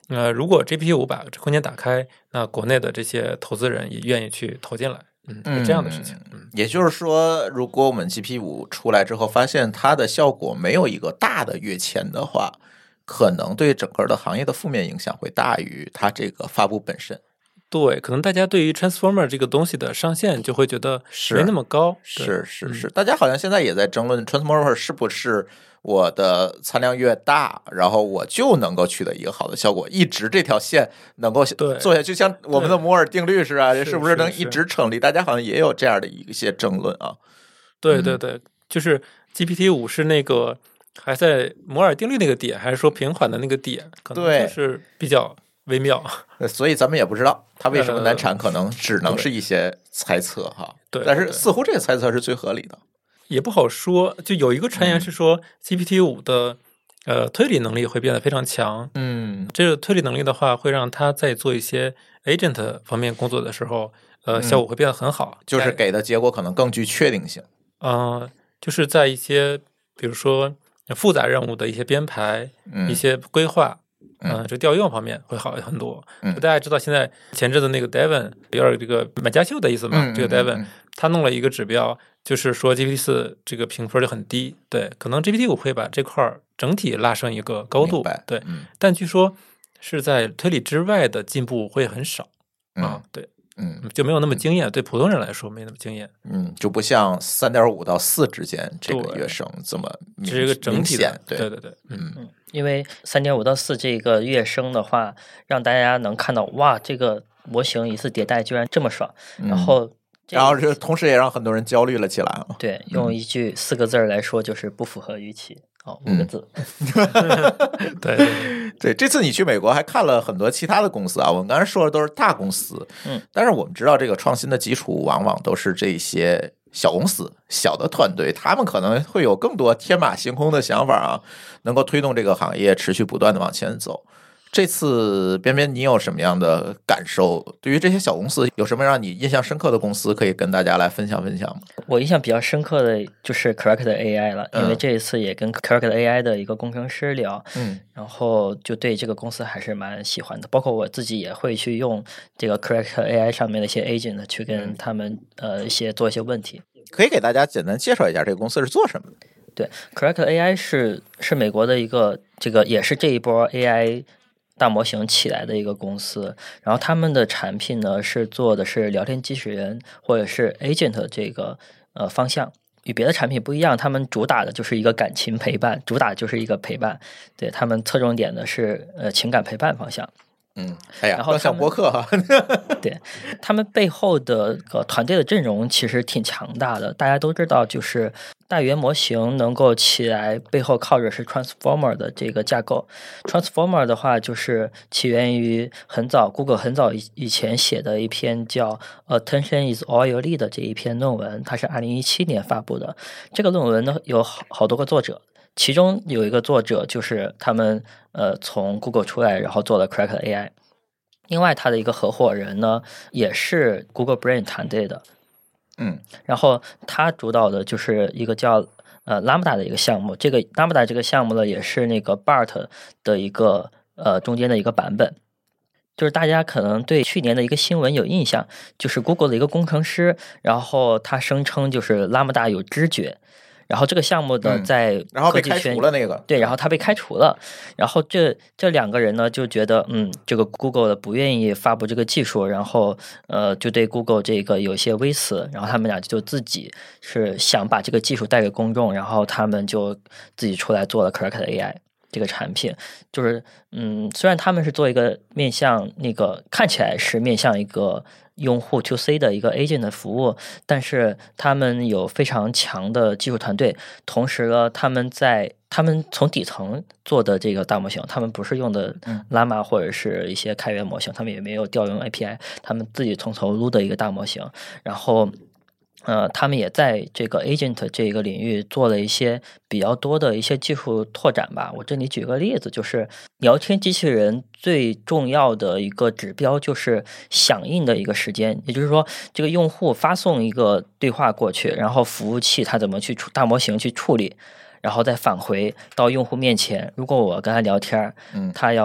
呃，如果 G P T 五把空间打开，那国内的这些投资人也愿意去投进来，嗯，是这样的事情。嗯， 也就是说，如果我们 G P 五 出来之后，发现它的效果没有一个大的跃迁的话，可能对整个的行业的负面影响会大于它这个发布本身。 对，可能大家对于 Transformer 这个东西的上限就会觉得没那么高。 是是是，大家好像现在也在争论 Transformer 是不是我的参量越大，然后我就能够取得一个好的效果，一直这条线能够做下去，像我们的摩尔定律是啊，是不是能一直成立？大家好像也有这样的一些争论啊。 对对对，嗯、就是 G P T 五 是那个还在摩尔定律那个点，还是说平缓的那个点？可能就是比较微妙， 所以咱们也不知道它为什么难产，可能只能是一些猜测哈。 对， 但是似乎这个猜测是最合理的， 也不好说。就有一个传言是说 G P T 五 的呃推理能力会变得非常强，嗯，这个推理能力的话，会让它在做一些 agent 方面工作的时候，呃，效果会变得很好， 嗯、就是给的结果可能更具确定性。 嗯、呃，就是在一些比如说复杂任务的一些编排、嗯、一些规划。嗯，这个调用方面会好很多。嗯，大家知道现在前阵子那个 Devin 有点这个买家秀的意思嘛？嗯、这个 Devin、嗯、他弄了一个指标，就是说 G P T 四 这个评分就很低。对，可能 G P T 五 会把这块整体拉升一个高度。对、嗯，但据说是在推理之外的进步会很少。嗯，啊、对，嗯，就没有那么惊艳。对普通人来说没那么惊艳。 嗯，就不像 三点五 到四之间这个跃升这么明这是一个整体的。 对对对对，嗯。 嗯，因为 三点五 到四这个跃升的话，让大家能看到哇，这个模型一次迭代居然这么爽， 嗯、 然后然后这同时也让很多人焦虑了起来。 对，用一句四个字来说，就是不符合预期。哦，五个字。 嗯、对对对，这次你去美国还看了很多其他的公司啊，我们刚才说的都是大公司， 嗯， 但是我们知道这个创新的基础往往都是这些小公司、小的团队，他们可能会有更多天马行空的想法啊，能够推动这个行业持续不断的往前走。这次边边你有什么样的感受？对于这些小公司有什么让你印象深刻的公司可以跟大家来分享分享吗？ 我印象比较深刻的就是 Correct A I 了，因为这一次也跟 Correct A I 的一个工程师聊， 嗯， 然后就对这个公司还是蛮喜欢的，包括我自己也会去用这个 Correct A I 上面的一些 agent 去跟他们、嗯、呃一些做一些问题。 可以给大家简单介绍一下这个公司是做什么的？ 对 ，Correct A I 是是美国的一个这个也是这一波 A I 大模型起来的一个公司，然后他们的产品呢是做的是聊天机器人或者是 agent 这个呃方向，与别的产品不一样，他们主打的就是一个感情陪伴，主打就是一个陪伴，对他们侧重点的是呃情感陪伴方向。 嗯，哎呀，更像播客哈。 对，他们背后的个团队的阵容其实挺强大的。大家都知道，就是大语言模型能够起来，背后靠着是 Transformer 的这个架构。Transformer 的话，就是起源于很早 Google 很早以以前写的一篇叫 Attention is all you need 的这一篇论文，它是二零一七年发布的。这个论文呢，有好好多个作者。其中有一个作者就是他们呃从 Google 出来，然后做了 Correct A I。另外，他的一个合伙人呢，也是 Google Brain 团队的， 嗯， 然后他主导的就是一个叫呃 Lambda 的一个项目。这个 Lambda 这个项目呢，也是那个 B A R T 的一个呃中间的一个版本。就是大家可能对去年的一个新闻有印象，就是 Google 的一个工程师，然后他声称就是 Lambda 有知觉。然后这个项目呢，在然后被开除了那个， 对，然后他被开除了。然后这这两个人呢，就觉得，嗯，这个 Google 的不愿意发布这个技术，然后呃，就对 Google 这个有一些微词。然后他们俩就自己是想把这个技术带给公众，然后他们就自己出来做了 Correct A I 这个产品。就是，嗯，虽然他们是做一个面向那个看起来是面向一个用户 to C 的一个 agent 的服务，但是他们有非常强的技术团队，同时呢，他们在他们从底层做的这个大模型，他们不是用的 Llama 或者是一些开源模型，他们也没有调用 A P I， 他们自己从头撸的一个大模型，然后呃，他们也在这个 agent 这个领域做了一些比较多的一些技术拓展吧。我这里举个例子，就是聊天机器人最重要的一个指标就是响应的一个时间，也就是说，这个用户发送一个对话过去，然后服务器它怎么去大模型去处理，然后再返回到用户面前。如果我跟他聊天， 嗯， 他要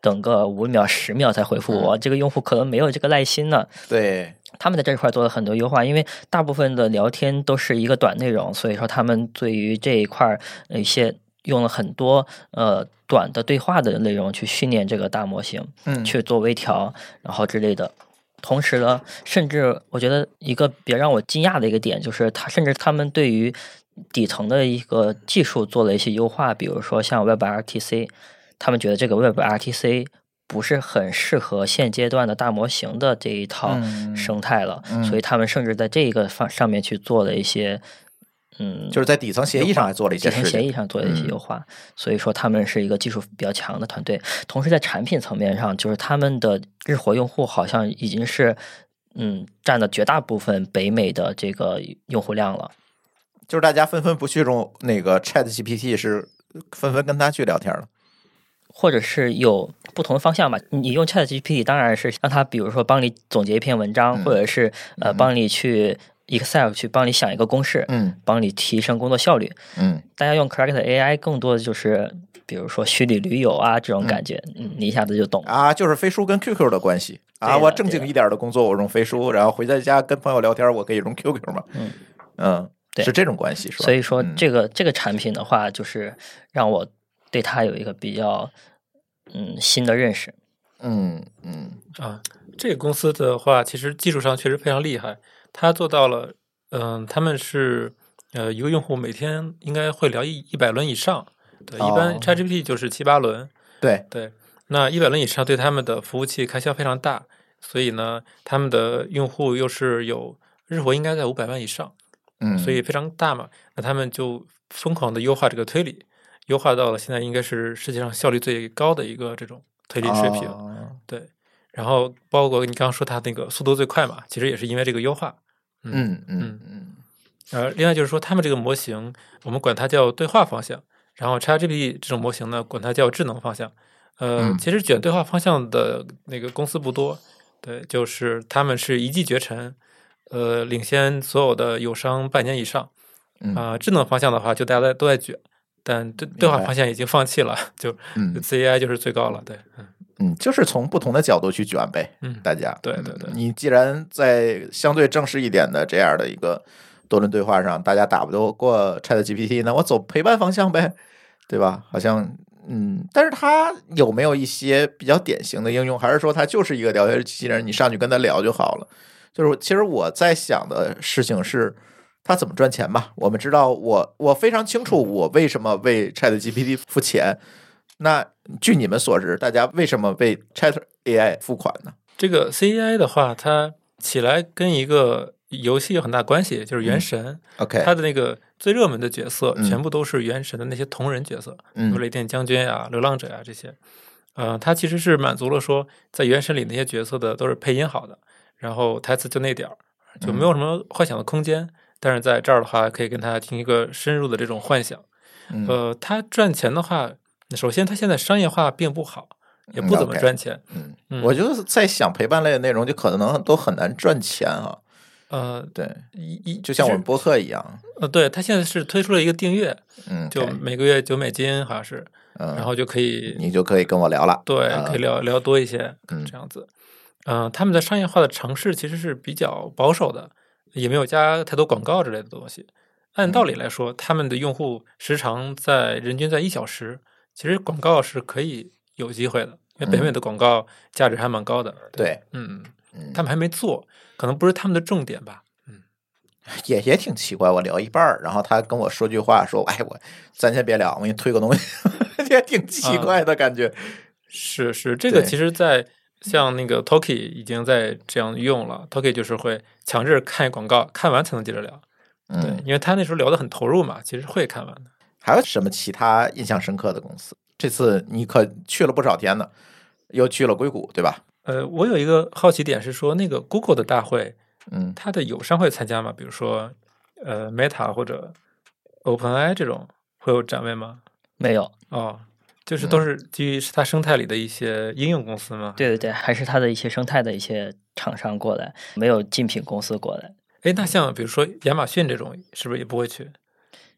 等个五秒十秒才回复我，嗯、这个用户可能没有这个耐心呢。 对， 他们在这块做了很多优化，因为大部分的聊天都是一个短内容，所以说他们对于这一块一些用了很多呃短的对话的内容去训练这个大模型， 嗯， 去做微调，然后之类的。同时呢，甚至我觉得一个比较让我惊讶的一个点就是，他甚至他们对于底层的一个技术做了一些优化，比如说像 WebRTC， 他们觉得这个 WebRTC 不是很适合现阶段的大模型的这一套生态了， 嗯嗯、 所以他们甚至在这个方上面去做了一些。嗯， 就是在底层协议上还做了一些事情， 底层协议上做了一些优化，嗯、所以说他们是一个技术比较强的团队。同时在产品层面上，就是他们的日活用户好像已经是嗯占了绝大部分北美的这个用户量了。 就是大家纷纷不去用那个 ChatGPT， 是纷纷跟他去聊天了， 或者是有不同的方向吧。你用 ChatGPT 当然是让他比如说帮你总结一篇文章，嗯、或者是呃帮你去。Excel 去帮你想一个公式， 嗯， 帮你提升工作效率， 嗯， 大家用 Correct A I 更多的就是，比如说虚拟驴友啊这种感觉，嗯，你一下子就懂啊，就是飞书跟 Q Q 的关系啊。我正经一点的工作我用飞书，然后回在家跟朋友聊天我可以用 Q Q 嘛， 嗯嗯， 对， 是这种关系是吧？ 所以说这个、嗯、这个产品的话，就是让我对它有一个比较嗯新的认识， 嗯嗯啊，这个公司的话，其实技术上确实非常厉害，它做到了。嗯，他们是呃一个用户每天应该会聊一一百轮以上，对，一般 ChatGPT 就是七八轮， 对对，那一百轮以上对他们的服务器开销非常大，所以呢，他们的用户又是有日活应该在五百万以上， 嗯， 所以非常大嘛，那他们就疯狂的优化这个推理，优化到了现在应该是世界上效率最高的一个这种推理水平， 哦、 对，然后包括你刚刚说它那个速度最快嘛，其实也是因为这个优化。 嗯嗯嗯， 呃，另外就是说，他们这个模型，我们管它叫对话方向，然后 ChatGPT 这种模型呢，管它叫智能方向。呃， 嗯、 其实卷对话方向的那个公司不多，对，就是他们是一骑绝尘，呃，领先所有的友商半年以上。啊、呃，智能方向的话，就大家都在卷，但对对话方向已经放弃了，就 C A I 就是最高了，对，嗯。 嗯，就是从不同的角度去卷呗， 嗯， 大家， 对对对， 你既然在相对正式一点的这样的一个多轮对话上，大家打不得过 ChatGPT， 那我走陪伴方向呗，对吧？好像，嗯，但是它有没有一些比较典型的应用，还是说它就是一个聊天机器人，你上去跟他聊就好了？就是其实我在想的事情是，它怎么赚钱吧？我们知道我，我我非常清楚我为什么为 ChatGPT 付钱。那据你们所知，大家为什么为 Chat A I 付款呢？ 这个 C A I 的话，它起来跟一个游戏有很大关系，就是《原神》嗯。 OK， 它的那个最热门的角色、嗯、全部都是《原神》的那些同人角色，比如雷电将军呀、流浪者呀这些。呃，它其实是满足了说，在《原神》里那些角色的都是配音好的，然后台词就那点儿，就没有什么幻想的空间。嗯、但是在这儿的话，可以跟他听一个深入的这种幻想。 嗯、 呃，他赚钱的话。首先，它现在商业化并不好，也不怎么赚钱。 嗯，嗯我就是在想陪伴类的内容，就可能都很难赚钱啊。 呃， 对， 一就像我们播客一样。 呃，对，它现在是推出了一个订阅， 嗯， 就每个月九美金，好像是， 嗯， 然后就可以， 你就可以跟我聊了。 对， 嗯、 可以聊聊多一些， 嗯， 这样子。嗯、呃，他们的商业化的尝试其实是比较保守的，也没有加太多广告之类的东西。按道理来说，他们的用户时长在人均在一小时。其实广告是可以有机会的，因为北美的广告价值还蛮高的。 嗯、对， 嗯嗯，他们还没做，可能不是他们的重点吧。嗯， 也也挺奇怪。我聊一半，然后他跟我说句话，说：“哎，我咱先别聊，我给你推个东西。”也挺奇怪的感觉。啊、 是是，这个其实，在像那个 Toki 已经在这样用了。Toki 就是会强制看广告，看完才能接着聊。 嗯， 对，因为他那时候聊得很投入嘛，其实会看完的。 还有什么其他印象深刻的公司？这次你可去了不少天呢，又去了硅谷，对吧？ 呃，我有一个好奇点是说，那个 Google 的大会， 嗯， 它的友商会参加吗？比如说，呃 ，Meta 或者 OpenAI 这种会有展位吗？ 没有哦，就是都是基于它生态里的一些应用公司吗？ 对对对，还是它的一些生态的一些厂商过来，没有竞品公司过来。 哎，那像比如说亚马逊这种，是不是也不会去？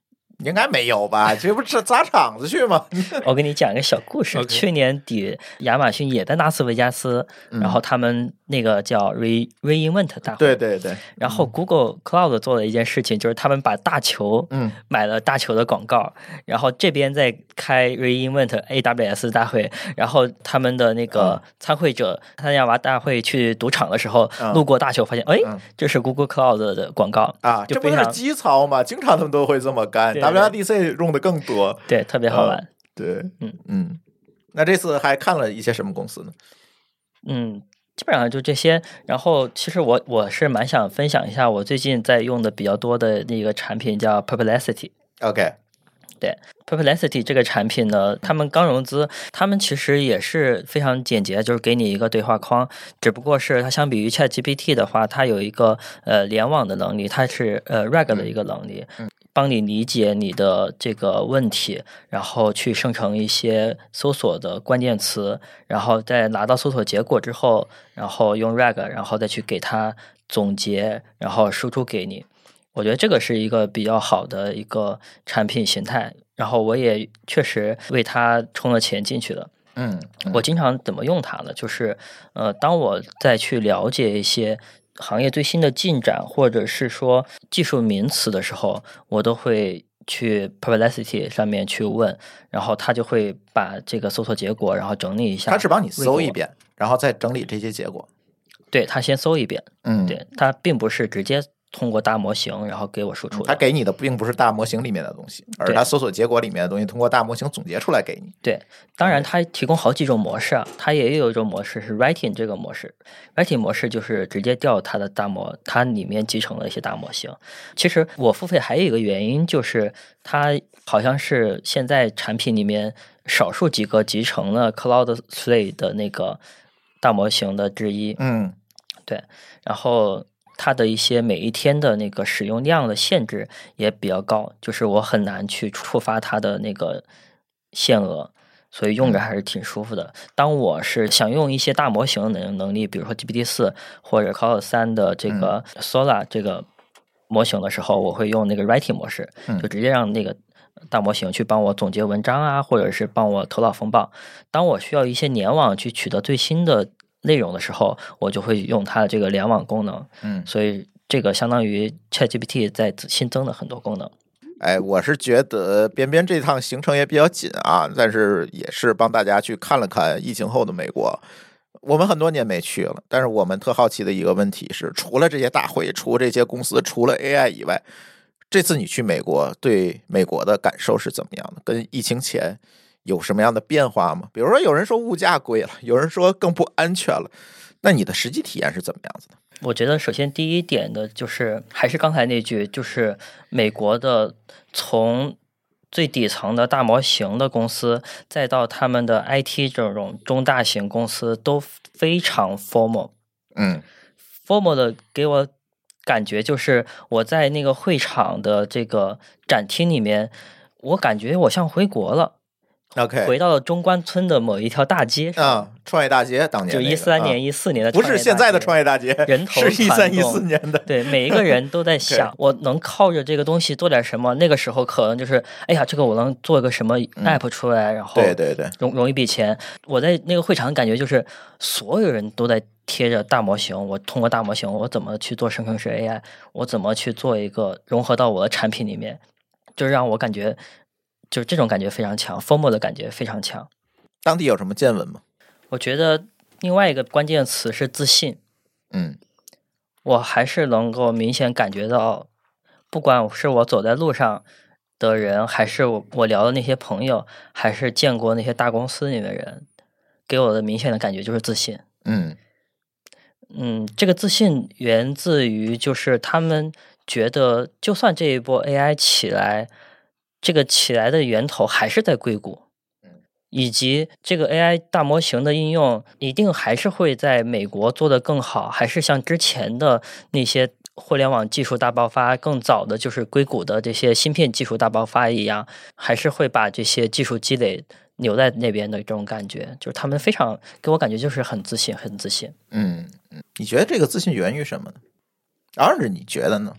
应该没有吧？这不是砸场子去吗？ 我给你讲一个小故事。 Okay. 去年底，亚马逊也在拉斯维加斯， 嗯、 然后他们那个叫 Re Reinvent 大会。 对对对。 然后 Google Cloud 做了一件事情，就是他们把大球， 嗯， 买了大球的广告，然后这边在开 Reinvent A W S 大会，然后他们的那个参会者参加完大会去赌场的时候， 嗯、 路过大球，发现哎、 嗯， 这是 Google Cloud 的广告啊，这不是基操吗？经常他们都会这么干。W W D C 用的更多， 对，特别好玩。 嗯、对， 嗯嗯，那这次还看了一些什么公司呢？ 嗯，基本上就这些。然后，其实我我是蛮想分享一下我最近在用的比较多的那个产品，叫 Perplexity。OK， 对 ，Perplexity 这个产品呢，他们刚融资，他们其实也是非常简洁，就是给你一个对话框，只不过是它相比于 ChatGPT 的话，它有一个呃联网的能力，它是呃 R A G 的一个能力。嗯嗯，帮你理解你的这个问题，然后去生成一些搜索的关键词，然后在拿到搜索结果之后，然后用 R A G， 然后再去给它总结，然后输出给你。我觉得这个是一个比较好的一个产品形态，然后我也确实为它充了钱进去了。 嗯，嗯我经常怎么用它呢？就是呃，当我再去了解一些行业最新的进展，或者是说技术名词的时候，我都会去 Perplexity 上面去问，然后他就会把这个搜索结果然后整理一下。 他是帮你搜一遍，然后再整理这些结果。 对，他先搜一遍。 嗯， 对，他并不是直接通过大模型然后给我输出的。 他给你的并不是大模型里面的东西，而他搜索结果里面的东西通过大模型总结出来给你。 对，当然它提供好几种模式啊，它也有一种模式是 Writing 这个模式。Writing 模式就是直接调它的大模，它里面集成了一些大模型。其实我付费还有一个原因就是它好像是现在产品里面少数几个集成了 Cloudflare 的那个大模型的之一。 嗯， 对，然后它的一些每一天的那个使用量的限制也比较高，就是我很难去触发它的那个限额，所以用着还是挺舒服的。当我是想用一些大模型的能力，比如说 G P T 四 或者 Cloud 三的这个 Sola 这个模型的时候，我会用那个 Writing 模式，就直接让那个大模型去帮我总结文章啊，或者是帮我头脑风暴。当我需要一些联网去取得最新的内容的时候，我就会用它的这个联网功能。 嗯， 所以这个相当于 ChatGPT 在新增的很多功能。 哎，我是觉得边边这趟行程也比较紧啊，但是也是帮大家去看了看疫情后的美国。我们很多年没去了，但是我们特好奇的一个问题是，除了这些大会，除了这些公司，除了 A I 以外，这次你去美国，对美国的感受是怎么样的？跟疫情前有什么样的变化吗？比如说有人说物价贵了，有人说更不安全了，那你的实际体验是怎么样子的？ 我觉得首先第一点的就是还是刚才那句，就是美国的从最底层的大模型的公司，再到他们的 I T 这种中大型公司都非常 formal。 嗯 formal 的给我感觉就是我在那个会场的这个展厅里面，我感觉我像回国了。 OK， 回到了中关村的某一条大街上啊，创业大街当年、那个、 就一三年、一四、嗯、年的不是现在的创业大街， 人头是一三一四年的。 对，每一个人都在想，我能靠着这个东西做点什么。那个时候可能就是，哎呀，这个我能做一个什么 app 出来，嗯、然后对对对， 融融一笔钱。我在那个会场的感觉就是，所有人都在贴着大模型。我通过大模型，我怎么去做生成式 A I？ 我怎么去做一个融合到我的产品里面？就让我感觉。就是这种感觉非常强 ，formal 的感觉非常强。 当地有什么见闻吗？ 我觉得另外一个关键词是自信。 嗯， 我还是能够明显感觉到，不管是我走在路上的人，还是我我聊的那些朋友，还是见过那些大公司里的人，给我的明显的感觉就是自信。 嗯嗯，这个自信源自于就是他们觉得，就算这一波 A I 起来。这个起来的源头还是在硅谷，以及这个 A I 大模型的应用一定还是会在美国做得更好，还是像之前的那些互联网技术大爆发更早的就是硅谷的这些芯片技术大爆发一样，还是会把这些技术积累留在那边的这种感觉，就是他们非常给我感觉就是很自信，很自信。 嗯嗯，你觉得这个自信源于什么呢？而是你觉得呢？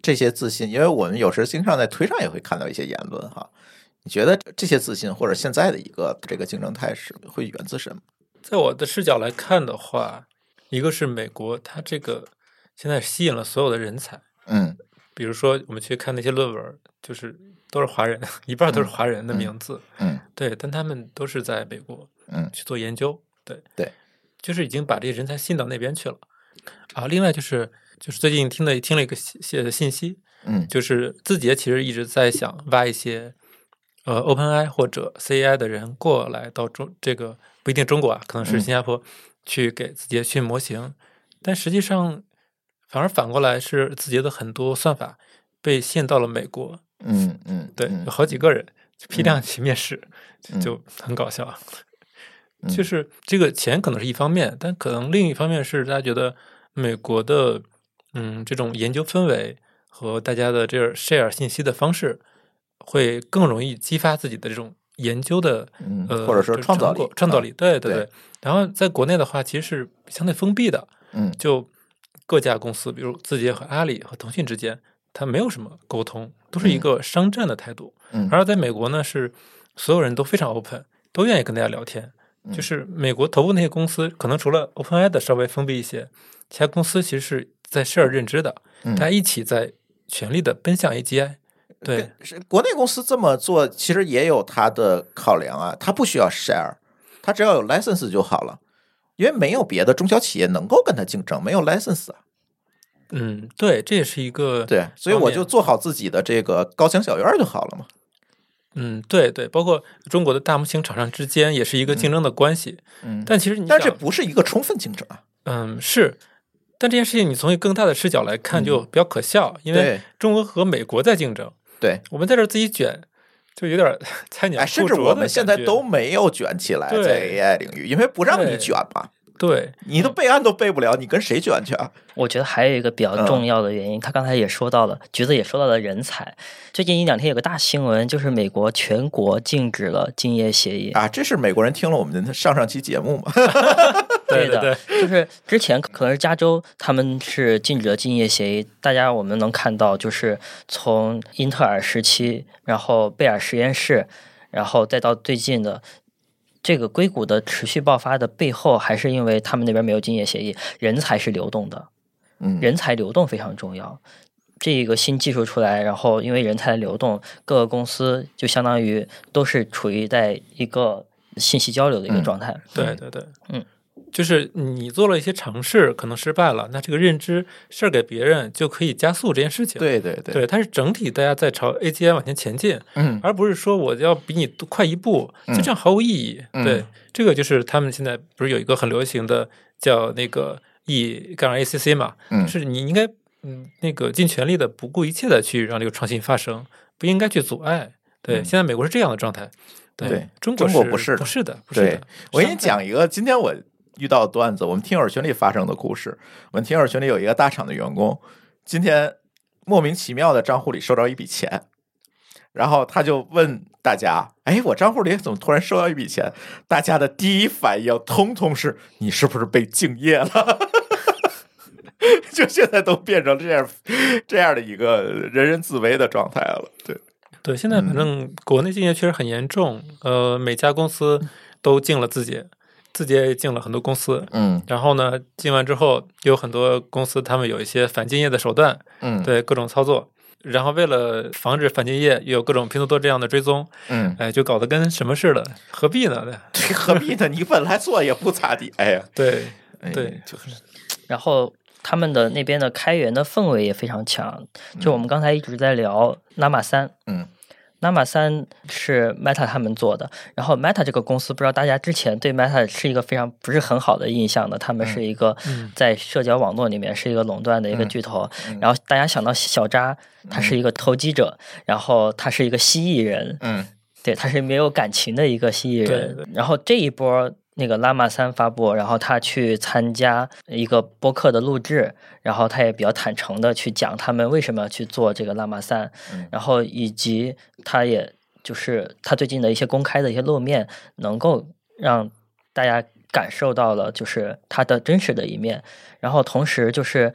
这些自信，因为我们有时经常在推上也会看到一些言论哈。你觉得这些自信或者现在的一个这个竞争态势会源自什么？ 在我的视角来看的话，一个是美国，它这个现在吸引了所有的人才， 嗯， 比如说我们去看那些论文，就是都是华人，一半都是华人的名字， 嗯， 对，但他们都是在美国， 嗯， 去做研究，对对， 就是已经把这些人才吸引到那边去了啊。另外就是就是最近听了听了一个信信息， 嗯， 就是字节其实一直在想挖一些。呃 ，OpenAI 或者 C A I 的人过来到中这个不一定中国啊，可能是新加坡，嗯、去给字节训模型，但实际上反而反过来是字节的很多算法被限到了美国。 嗯嗯， 对， 嗯有好几个人批量去面试， 嗯、 就很搞笑。 嗯、 就是这个钱可能是一方面，但可能另一方面是大家觉得美国的嗯这种研究氛围和大家的这 share 信息的方式。会更容易激发自己的这种研究的， 嗯， 呃， 或者说创造力， 创造力，对对对。 然后在国内的话，其实是相对封闭的， 嗯， 就各家公司，比如字节和阿里和腾讯之间，它没有什么沟通，都是一个商战的态度。 嗯， 而在美国呢，是所有人都非常 open， 都愿意跟大家聊天。就是美国头部那些公司，可能除了 OpenAI 的稍微封闭一些，其他公司其实是在 share 认知的， 嗯、 大家一起在全力的奔向 A G I。对， 是国内公司这么做，其实也有它的考量啊。它不需要 share， 它只要有 license 就好了，因为没有别的中小企业能够跟它竞争，没有 license 啊。 嗯，对，这也是一个对，所以我就做好自己的这个高墙小院就好了嘛。 嗯，对对，包括中国的大模型厂商之间也是一个竞争的关系。 嗯， 但其实你但这不是一个充分竞争啊。 嗯，是。但这件事情你从一个更大的视角来看就比较可笑， 嗯、 因为中国和美国在竞争。 对， 我们在这自己卷，就有点菜鸟。 哎，甚至我们现在都没有卷起来，在 A I 领域，因为不让你卷嘛。 对， 你的备案都备不了，你跟谁卷去啊？ 我觉得还有一个比较重要的原因，嗯、他刚才也说到了，橘子也说到了人才。最近一两天有个大新闻，就是美国全国禁止了竞业协议啊，这是美国人听了我们的上上期节目吗？ 对的， 对对就是之前可能是加州他们是禁止了竞业协议，大家我们能看到，就是从英特尔时期，然后贝尔实验室，然后再到最近的。这个硅谷的持续爆发的背后，还是因为他们那边没有竞业协议，人才是流动的， 嗯， 人才流动非常重要。这个新技术出来，然后因为人才的流动，各个公司就相当于都是处于在一个信息交流的一个状态。 嗯、对对对， 嗯， 就是你做了一些尝试，可能失败了，那这个认知share给别人就可以加速这件事情。 对对对， 对，它是整体大家在朝 A G I 往前前进， 嗯， 而不是说我要比你快一步，就这样毫无意义。 嗯、 对，这个就是他们现在不是有一个很流行的叫那个 E 杠 A C C 嘛， 嗯， 就是你应该嗯那个尽全力的不顾一切的去让这个创新发生，不应该去阻碍。对， 嗯、 现在美国是这样的状态，对， 对中国中国不是的， 不是的，不是的。 对，我给你讲一个，今天我遇到的段子，我们听友群里发生的故事。我们听友群里有一个大厂的员工，今天莫名其妙的账户里收到一笔钱，然后他就问大家：“哎，我账户里怎么突然收到一笔钱？”大家的第一反应通通是：“你是不是被敬业了？”就现在都变成这样这样的一个人人自危的状态了。对对，现在反正国内竞业确实很严重，呃，每家公司都禁了字节。字节也进了很多公司， 嗯， 然后呢，进完之后有很多公司他们有一些反竞业的手段， 嗯， 对各种操作，然后为了防止反竞业，又有各种拼多多这样的追踪， 嗯， 哎，就搞得跟什么似的，何必呢？ 对，何必呢？你本来做也不咋地，哎呀， 对对， 哎、 就是， 然后他们的那边的开源的氛围也非常强，就我们刚才一直在聊 Llama 三， 嗯。 Llama 三是 Meta 他们做的，然后 Meta 这个公司不知道大家之前对 Meta 是一个非常不是很好的印象的，他们是一个在社交网络里面是一个垄断的一个巨头， 嗯嗯、 然后大家想到小扎，他是一个投机者，嗯、然后他是一个蜥蜴人， 嗯， 对，他是没有感情的一个蜥蜴人， 对对然后这一波。那个 Llama 三发布，然后他去参加一个播客的录制，然后他也比较坦诚的去讲他们为什么要去做这个 Llama 三， 嗯、 然后以及他也就是他最近的一些公开的一些露面，能够让大家感受到了就是他的真实的一面，然后同时就是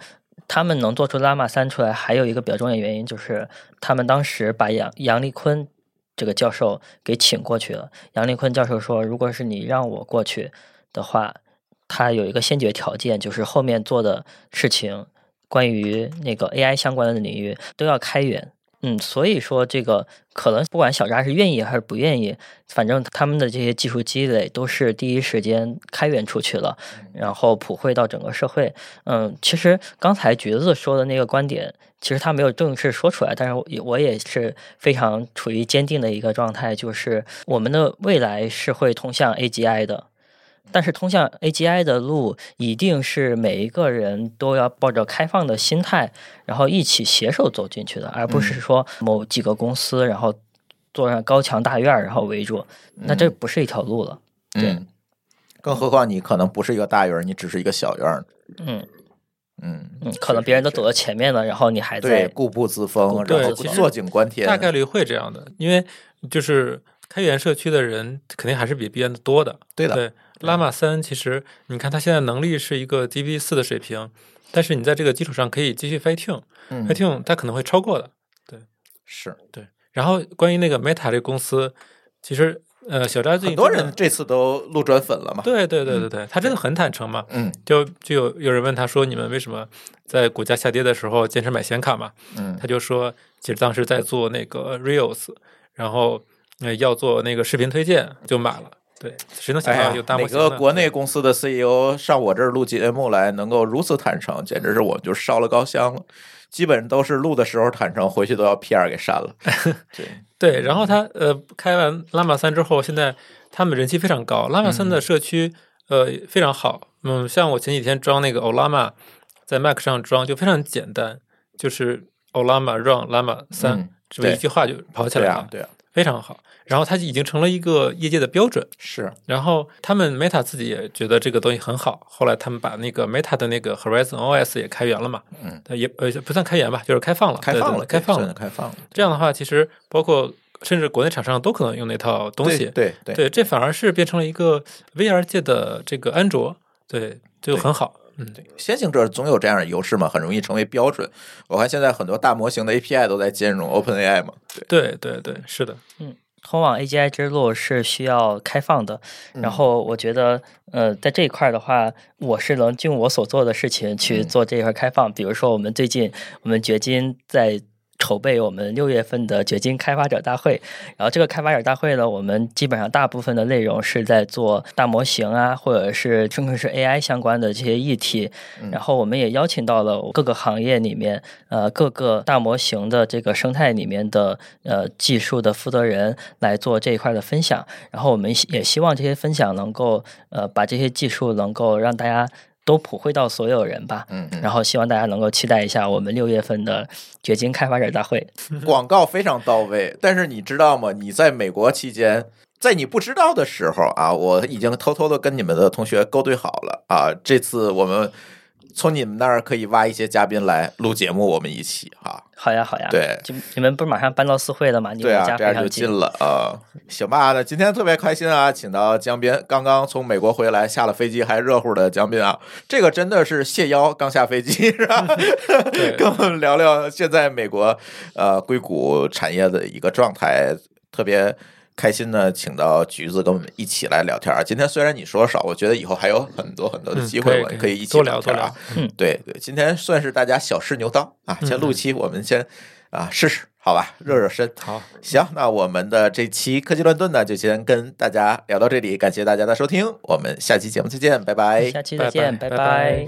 他们能做出 Llama 三出来，还有一个比较重要的原因就是他们当时把杨杨立坤这个教授给请过去了。杨立坤教授说，如果是你让我过去的话，他有一个先决条件，就是后面做的事情关于那个 A I 相关的领域都要开源。嗯，所以说这个可能不管小扎是愿意还是不愿意，反正他们的这些技术积累都是第一时间开源出去了，然后普惠到整个社会。嗯，其实刚才橘子说的那个观点，其实他没有正式说出来，但是我也是非常处于坚定的一个状态，就是我们的未来是会通向 A G I 的。但是通向 A G I 的路一定是每一个人都要抱着开放的心态，然后一起携手走进去的，而不是说某几个公司然后坐上高墙大院然后围住，那这不是一条路了。 嗯， 对， 更何况你可能不是一个大院，你只是一个小院。 嗯嗯嗯，可能别人都走到前面了，然后你还在固步自封， 对然后坐井观天， 大概率会这样的，因为就是开源社区的人肯定还是比别人多的。 对的， 对。Llama 三其实你看它现在能力是一个 G P T 四的水平，但是你在这个基础上可以继续 fine tune， 嗯 fine tune 它可能会超过的。对， 是对。然后关于那个 Meta 这个公司，其实呃小扎最近很多人这次都路转粉了嘛。 对对对对对，他真的很坦诚嘛。 嗯， 就就有有人问他说，你们为什么在股价下跌的时候坚持买显卡嘛？ 嗯， 他就说其实当时在做那个 Reels， 然后呃要做那个视频推荐就买了。对，谁能想到有大模型呢？ 哪个国内公司的 C E O 上我这儿录节目来，能够如此坦诚，简直是我就烧了高香了。基本都是录的时候坦诚，回去都要 P R 给删了。对对，然后他呃开完 Llama 三之后，现在他们人气非常高。Llama 三的社区、嗯、呃非常好。嗯，像我前几天装那个 Ollama 在 Mac 上装就非常简单，就是 Ollama run Llama 三、嗯，这么一句话就跑起来了。 对啊，对啊， 非常好。然后它已经成了一个业界的标准， 是。 然后他们 Meta 自己也觉得这个东西很好，后来他们把那个 Meta 的那个 Horizon O S 也开源了嘛， 嗯， 也呃不算开源吧，就是开放了， 开放了， 对对开放了， 开放了。 这样的话，其实包括甚至国内厂商都可能用那套东西， 对对对, 对，这反而是变成了一个 V R 界的这个安卓，对，就很好。嗯， 对，先行者总有这样的优势嘛，很容易成为标准。我看现在很多大模型的 A P I 都在兼容 OpenAI 嘛， 对对对对，是的， 嗯。通往 A G I 之路是需要开放的，然后我觉得，呃，在这一块的话，我是能尽我所做的事情去做这一块开放。比如说，我们最近我们掘金在筹备我们六月份的掘金开发者大会，然后这个开发者大会呢，我们基本上大部分的内容是在做大模型啊，或者是甚至是 A I 相关的这些议题，然后我们也邀请到了各个行业里面呃各个大模型的这个生态里面的呃技术的负责人来做这一块的分享，然后我们也希望这些分享能够呃把这些技术能够让大家都普惠到所有人吧， 嗯， 然后希望大家能够期待一下我们六月份的掘金开发者大会。 广告非常到位，但是你知道吗？你在美国期间，在你不知道的时候啊，我已经偷偷的跟你们的同学勾兑好了啊。这次我们从你们那儿可以挖一些嘉宾来录节目，我们一起哈。 好呀，好呀， 对， 就你们不是马上搬到四惠了吗？你们家非常近。 对啊，这样就近了啊、呃。行吧，那今天特别开心啊，请到江斌，刚刚从美国回来，下了飞机还热乎的江斌啊，这个真的是谢邀刚下飞机是吧？跟我们聊聊现在美国呃硅谷产业的一个状态，特别开心呢，请到橘子跟我们一起来聊天啊。今天虽然你说少，我觉得以后还有很多很多的机会，我们可以一起聊天啊。 嗯， 对对，今天算是大家小试牛刀啊，先录期，我们先啊试试，好吧，热热身。 好， 行，那我们的这期科技乱炖呢，就先跟大家聊到这里，感谢大家的收听，我们下期节目再见，拜拜。 下期再见，拜拜。 拜拜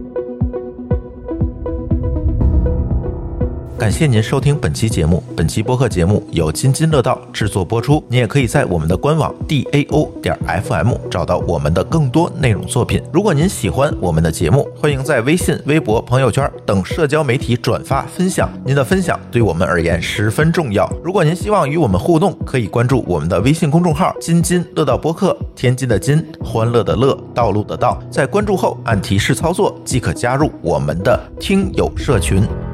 感谢您收听本期节目，本期播客节目由津津乐道制作播出。你也可以在我们的官网 D A O 点 F M 找到我们的更多内容作品。如果您喜欢我们的节目，欢迎在微信、微博、朋友圈等社交媒体转发分享。您的分享对我们而言十分重要。如果您希望与我们互动，可以关注我们的微信公众号津津乐道播客，天津的津，欢乐的乐，道路的道。在关注后按提示操作即可加入我们的听友社群。